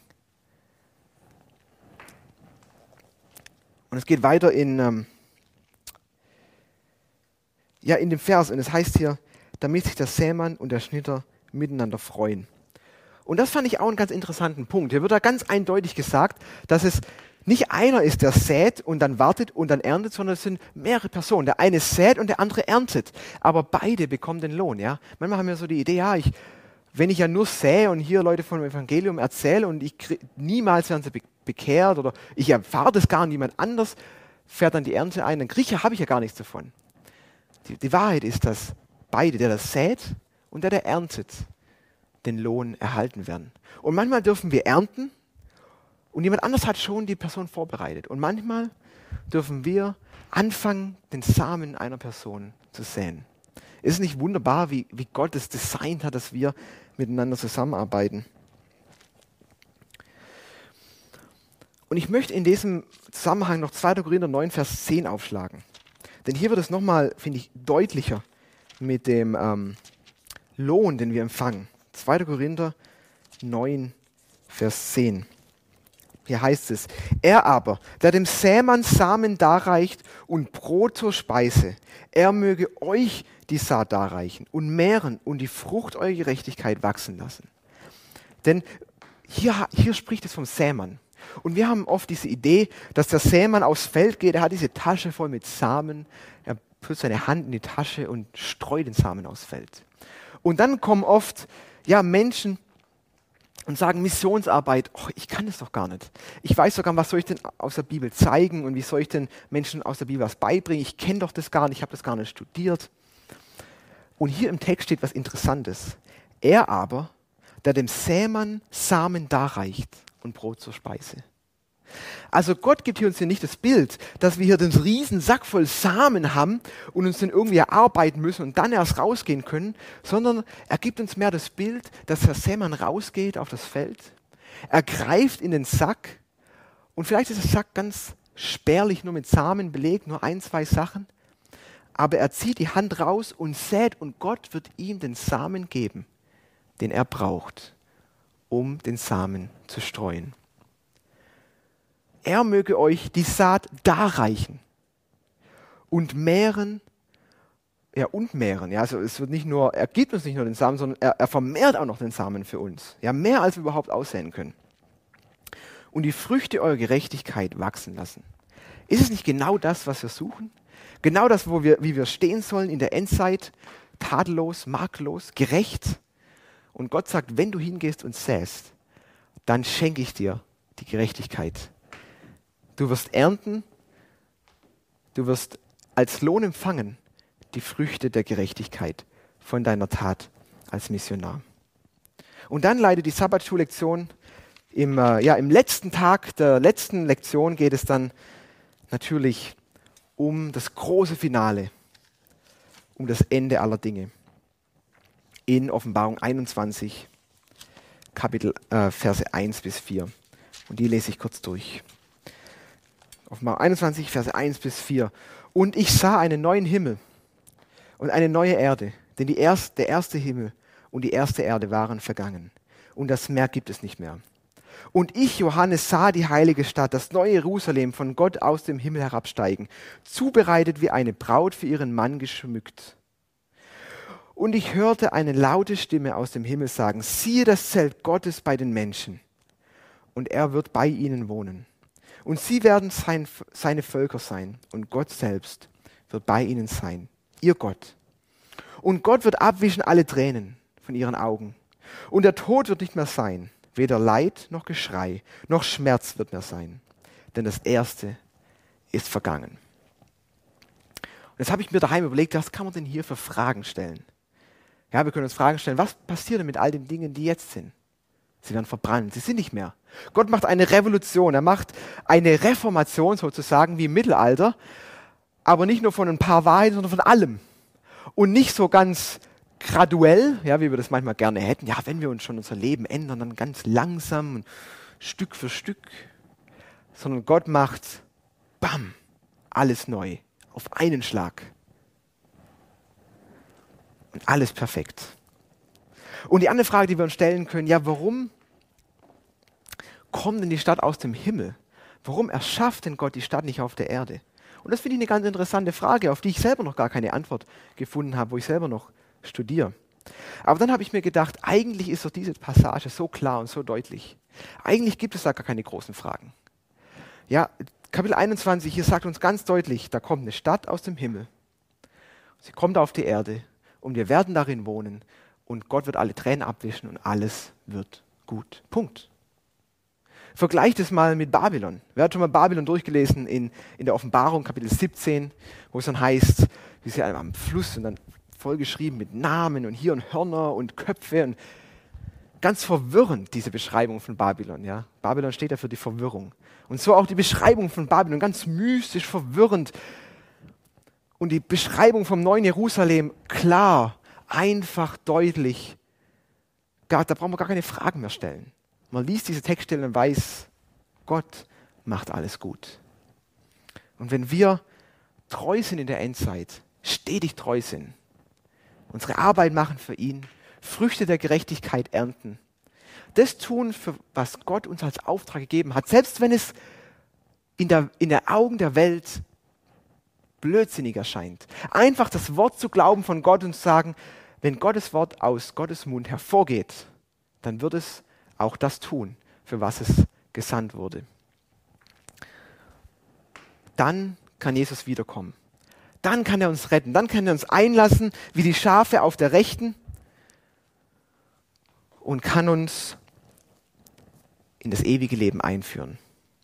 Und es geht weiter in, ähm, ja, in dem Vers, und es heißt hier, damit sich der Sämann und der Schnitter miteinander freuen. Und das fand ich auch einen ganz interessanten Punkt. Hier wird da ganz eindeutig gesagt, dass es nicht einer ist, der sät und dann wartet und dann erntet, sondern es sind mehrere Personen. Der eine sät und der andere erntet. Aber beide bekommen den Lohn. Ja? Manchmal haben wir so die Idee, ja, ich, wenn ich ja nur sähe und hier Leute vom Evangelium erzähle und ich krieg, niemals werden sie be- bekehrt oder ich erfahre das gar nicht, jemand anders fährt dann die Ernte ein, dann kriege ich, habe ich ja gar nichts davon. Die, die Wahrheit ist, dass beide, der das sät und der, der erntet, den Lohn erhalten werden. Und manchmal dürfen wir ernten und jemand anders hat schon die Person vorbereitet. Und manchmal dürfen wir anfangen, den Samen einer Person zu säen. Ist es nicht wunderbar, wie, wie Gott es designt hat, dass wir miteinander zusammenarbeiten? Und ich möchte in diesem Zusammenhang noch zweiter Korinther neun, Vers zehn aufschlagen. Denn hier wird es nochmal, finde ich, deutlicher mit dem ähm, Lohn, den wir empfangen. zweiter Korinther neun, Vers zehn. Hier heißt es, er aber, der dem Sämann Samen darreicht und Brot zur Speise, er möge euch die Saat darreichen und mehren und die Frucht eurer Gerechtigkeit wachsen lassen. Denn hier, hier spricht es vom Sämann. Und wir haben oft diese Idee, dass der Sämann aufs Feld geht, er hat diese Tasche voll mit Samen, er putzt seine Hand in die Tasche und streut den Samen aufs Feld. Und dann kommen oft ja, Menschen und sagen Missionsarbeit, oh, ich kann das doch gar nicht. Ich weiß sogar, was soll ich denn aus der Bibel zeigen und wie soll ich denn Menschen aus der Bibel was beibringen? Ich kenne doch das gar nicht, ich habe das gar nicht studiert. Und hier im Text steht was Interessantes. Er aber, der dem Sämann Samen darreicht und Brot zur Speise. Also Gott gibt hier uns hier nicht das Bild, dass wir hier den riesen Sack voll Samen haben und uns den irgendwie erarbeiten müssen und dann erst rausgehen können, sondern er gibt uns mehr das Bild, dass der Sämann rausgeht auf das Feld, er greift in den Sack und vielleicht ist der Sack ganz spärlich nur mit Samen belegt, nur ein, zwei Sachen, aber er zieht die Hand raus und sät und Gott wird ihm den Samen geben, den er braucht, um den Samen zu streuen. Er möge euch die Saat darreichen und mehren, ja und mehren, ja, also es wird nicht nur, er gibt uns nicht nur den Samen, sondern er, er vermehrt auch noch den Samen für uns, ja, mehr als wir überhaupt aussäen können. Und die Früchte eurer Gerechtigkeit wachsen lassen. Ist es nicht genau das, was wir suchen? Genau das, wo wir, wie wir stehen sollen in der Endzeit, tadellos, makellos, gerecht. Und Gott sagt, wenn du hingehst und säst, dann schenke ich dir die Gerechtigkeit. Du wirst ernten, du wirst als Lohn empfangen die Früchte der Gerechtigkeit von deiner Tat als Missionar. Und dann leider die Sabbatschul-Lektion. Im, äh, ja, im letzten Tag der letzten Lektion geht es dann natürlich um das große Finale, um das Ende aller Dinge. In Offenbarung einundzwanzig, Kapitel, äh, Verse eins bis vier. Und die lese ich kurz durch. Offenbarung einundzwanzig, Verse eins bis vier. Und ich sah einen neuen Himmel und eine neue Erde, denn die erst, der erste Himmel und die erste Erde waren vergangen. Und das Meer gibt es nicht mehr. Und ich, Johannes, sah die heilige Stadt, das neue Jerusalem, von Gott aus dem Himmel herabsteigen, zubereitet wie eine Braut für ihren Mann geschmückt. Und ich hörte eine laute Stimme aus dem Himmel sagen, siehe das Zelt Gottes bei den Menschen, und er wird bei ihnen wohnen. Und sie werden sein, seine Völker sein, und Gott selbst wird bei ihnen sein, ihr Gott. Und Gott wird abwischen alle Tränen von ihren Augen. Und der Tod wird nicht mehr sein, weder Leid noch Geschrei, noch Schmerz wird mehr sein, denn das Erste ist vergangen. Und jetzt habe ich mir daheim überlegt, was kann man denn hier für Fragen stellen? Ja, wir können uns Fragen stellen, was passiert denn mit all den Dingen, die jetzt sind? Sie werden verbrannt, sie sind nicht mehr. Gott macht eine Revolution, er macht eine Reformation sozusagen wie im Mittelalter, aber nicht nur von ein paar Wahrheiten, sondern von allem. Und nicht so ganz graduell, ja, wie wir das manchmal gerne hätten. Ja, wenn wir uns schon unser Leben ändern, dann ganz langsam und Stück für Stück. Sondern Gott macht, bam, alles neu, auf einen Schlag. Und alles perfekt. Und die andere Frage, die wir uns stellen können, ja, warum kommt denn die Stadt aus dem Himmel? Warum erschafft denn Gott die Stadt nicht auf der Erde? Und das finde ich eine ganz interessante Frage, auf die ich selber noch gar keine Antwort gefunden habe, wo ich selber noch studiere. Aber dann habe ich mir gedacht, eigentlich ist doch diese Passage so klar und so deutlich. Eigentlich gibt es da gar keine großen Fragen. Ja, Kapitel einundzwanzig, hier sagt uns ganz deutlich, da kommt eine Stadt aus dem Himmel. Sie kommt auf die Erde und wir werden darin wohnen und Gott wird alle Tränen abwischen und alles wird gut. Punkt. Vergleicht es mal mit Babylon. Wer hat schon mal Babylon durchgelesen in, in der Offenbarung, Kapitel siebzehn, wo es dann heißt, wie sie am Fluss und dann vollgeschrieben mit Namen und hier und Hörner und Köpfe. Und ganz verwirrend, diese Beschreibung von Babylon. Ja? Babylon steht ja für die Verwirrung. Und so auch die Beschreibung von Babylon, ganz mystisch, verwirrend. Und die Beschreibung vom neuen Jerusalem, klar, einfach, deutlich. Gar, da brauchen wir gar keine Fragen mehr stellen. Man liest diese Textstellen und weiß, Gott macht alles gut. Und wenn wir treu sind in der Endzeit, stetig treu sind, unsere Arbeit machen für ihn, Früchte der Gerechtigkeit ernten, das tun, für was Gott uns als Auftrag gegeben hat, selbst wenn es in der, in der Augen der Welt blödsinnig erscheint. Einfach das Wort zu glauben von Gott und zu sagen, wenn Gottes Wort aus Gottes Mund hervorgeht, dann wird es auch das tun, für was es gesandt wurde. Dann kann Jesus wiederkommen. Dann kann er uns retten. Dann kann er uns einlassen, wie die Schafe auf der Rechten, und kann uns in das ewige Leben einführen.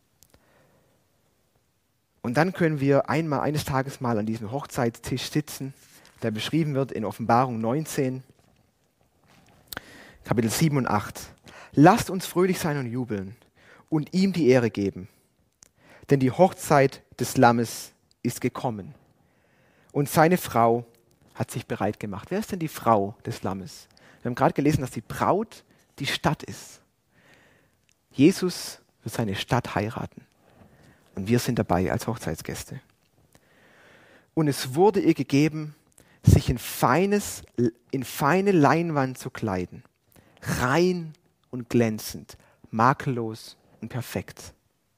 Und dann können wir einmal, eines Tages mal an diesem Hochzeitstisch sitzen, der beschrieben wird in Offenbarung neunzehn, Kapitel sieben und acht. Lasst uns fröhlich sein und jubeln und ihm die Ehre geben, denn die Hochzeit des Lammes ist gekommen und seine Frau hat sich bereit gemacht. Wer ist denn die Frau des Lammes? Wir haben gerade gelesen, dass die Braut die Stadt ist. Jesus wird seine Stadt heiraten und wir sind dabei als Hochzeitsgäste. Und es wurde ihr gegeben, sich in, feines, in feine Leinwand zu kleiden, rein und glänzend, makellos und perfekt.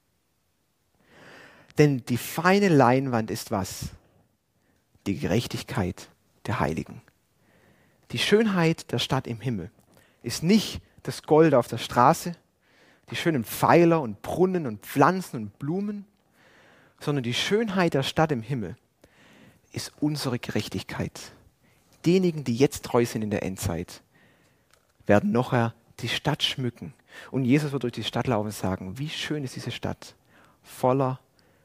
Denn die feine Leinwand ist was? Die Gerechtigkeit der Heiligen. Die Schönheit der Stadt im Himmel ist nicht das Gold auf der Straße, die schönen Pfeiler und Brunnen und Pflanzen und Blumen, sondern die Schönheit der Stadt im Himmel ist unsere Gerechtigkeit. Diejenigen, die jetzt treu sind in der Endzeit, werden nachher die Stadt schmücken. Und Jesus wird durch die Stadt laufen und sagen, wie schön ist diese Stadt, voller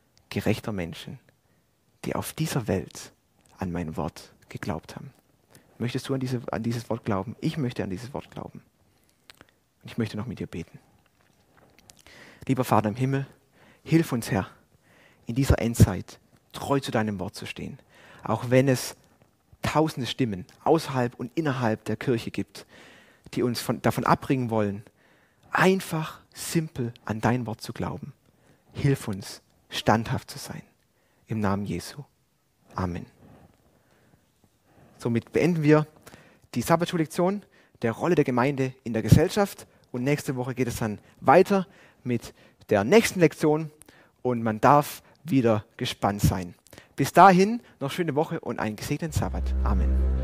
gerechter Menschen, die auf dieser Welt an mein Wort geglaubt haben. Möchtest du an, diese, an dieses Wort glauben? Ich möchte an dieses Wort glauben. Und ich möchte noch mit dir beten. Lieber Vater im Himmel, hilf uns, Herr, in dieser Endzeit treu zu deinem Wort zu stehen. Auch wenn es tausende Stimmen außerhalb und innerhalb der Kirche gibt, die uns von, davon abbringen wollen, einfach, simpel an dein Wort zu glauben. Hilf uns, standhaft zu sein. Im Namen Jesu. Amen. Somit beenden wir die Sabbatschul-Lektion der Rolle der Gemeinde in der Gesellschaft. Und nächste Woche geht es dann weiter mit der nächsten Lektion. Und man darf wieder gespannt sein. Bis dahin noch schöne Woche und einen gesegneten Sabbat. Amen.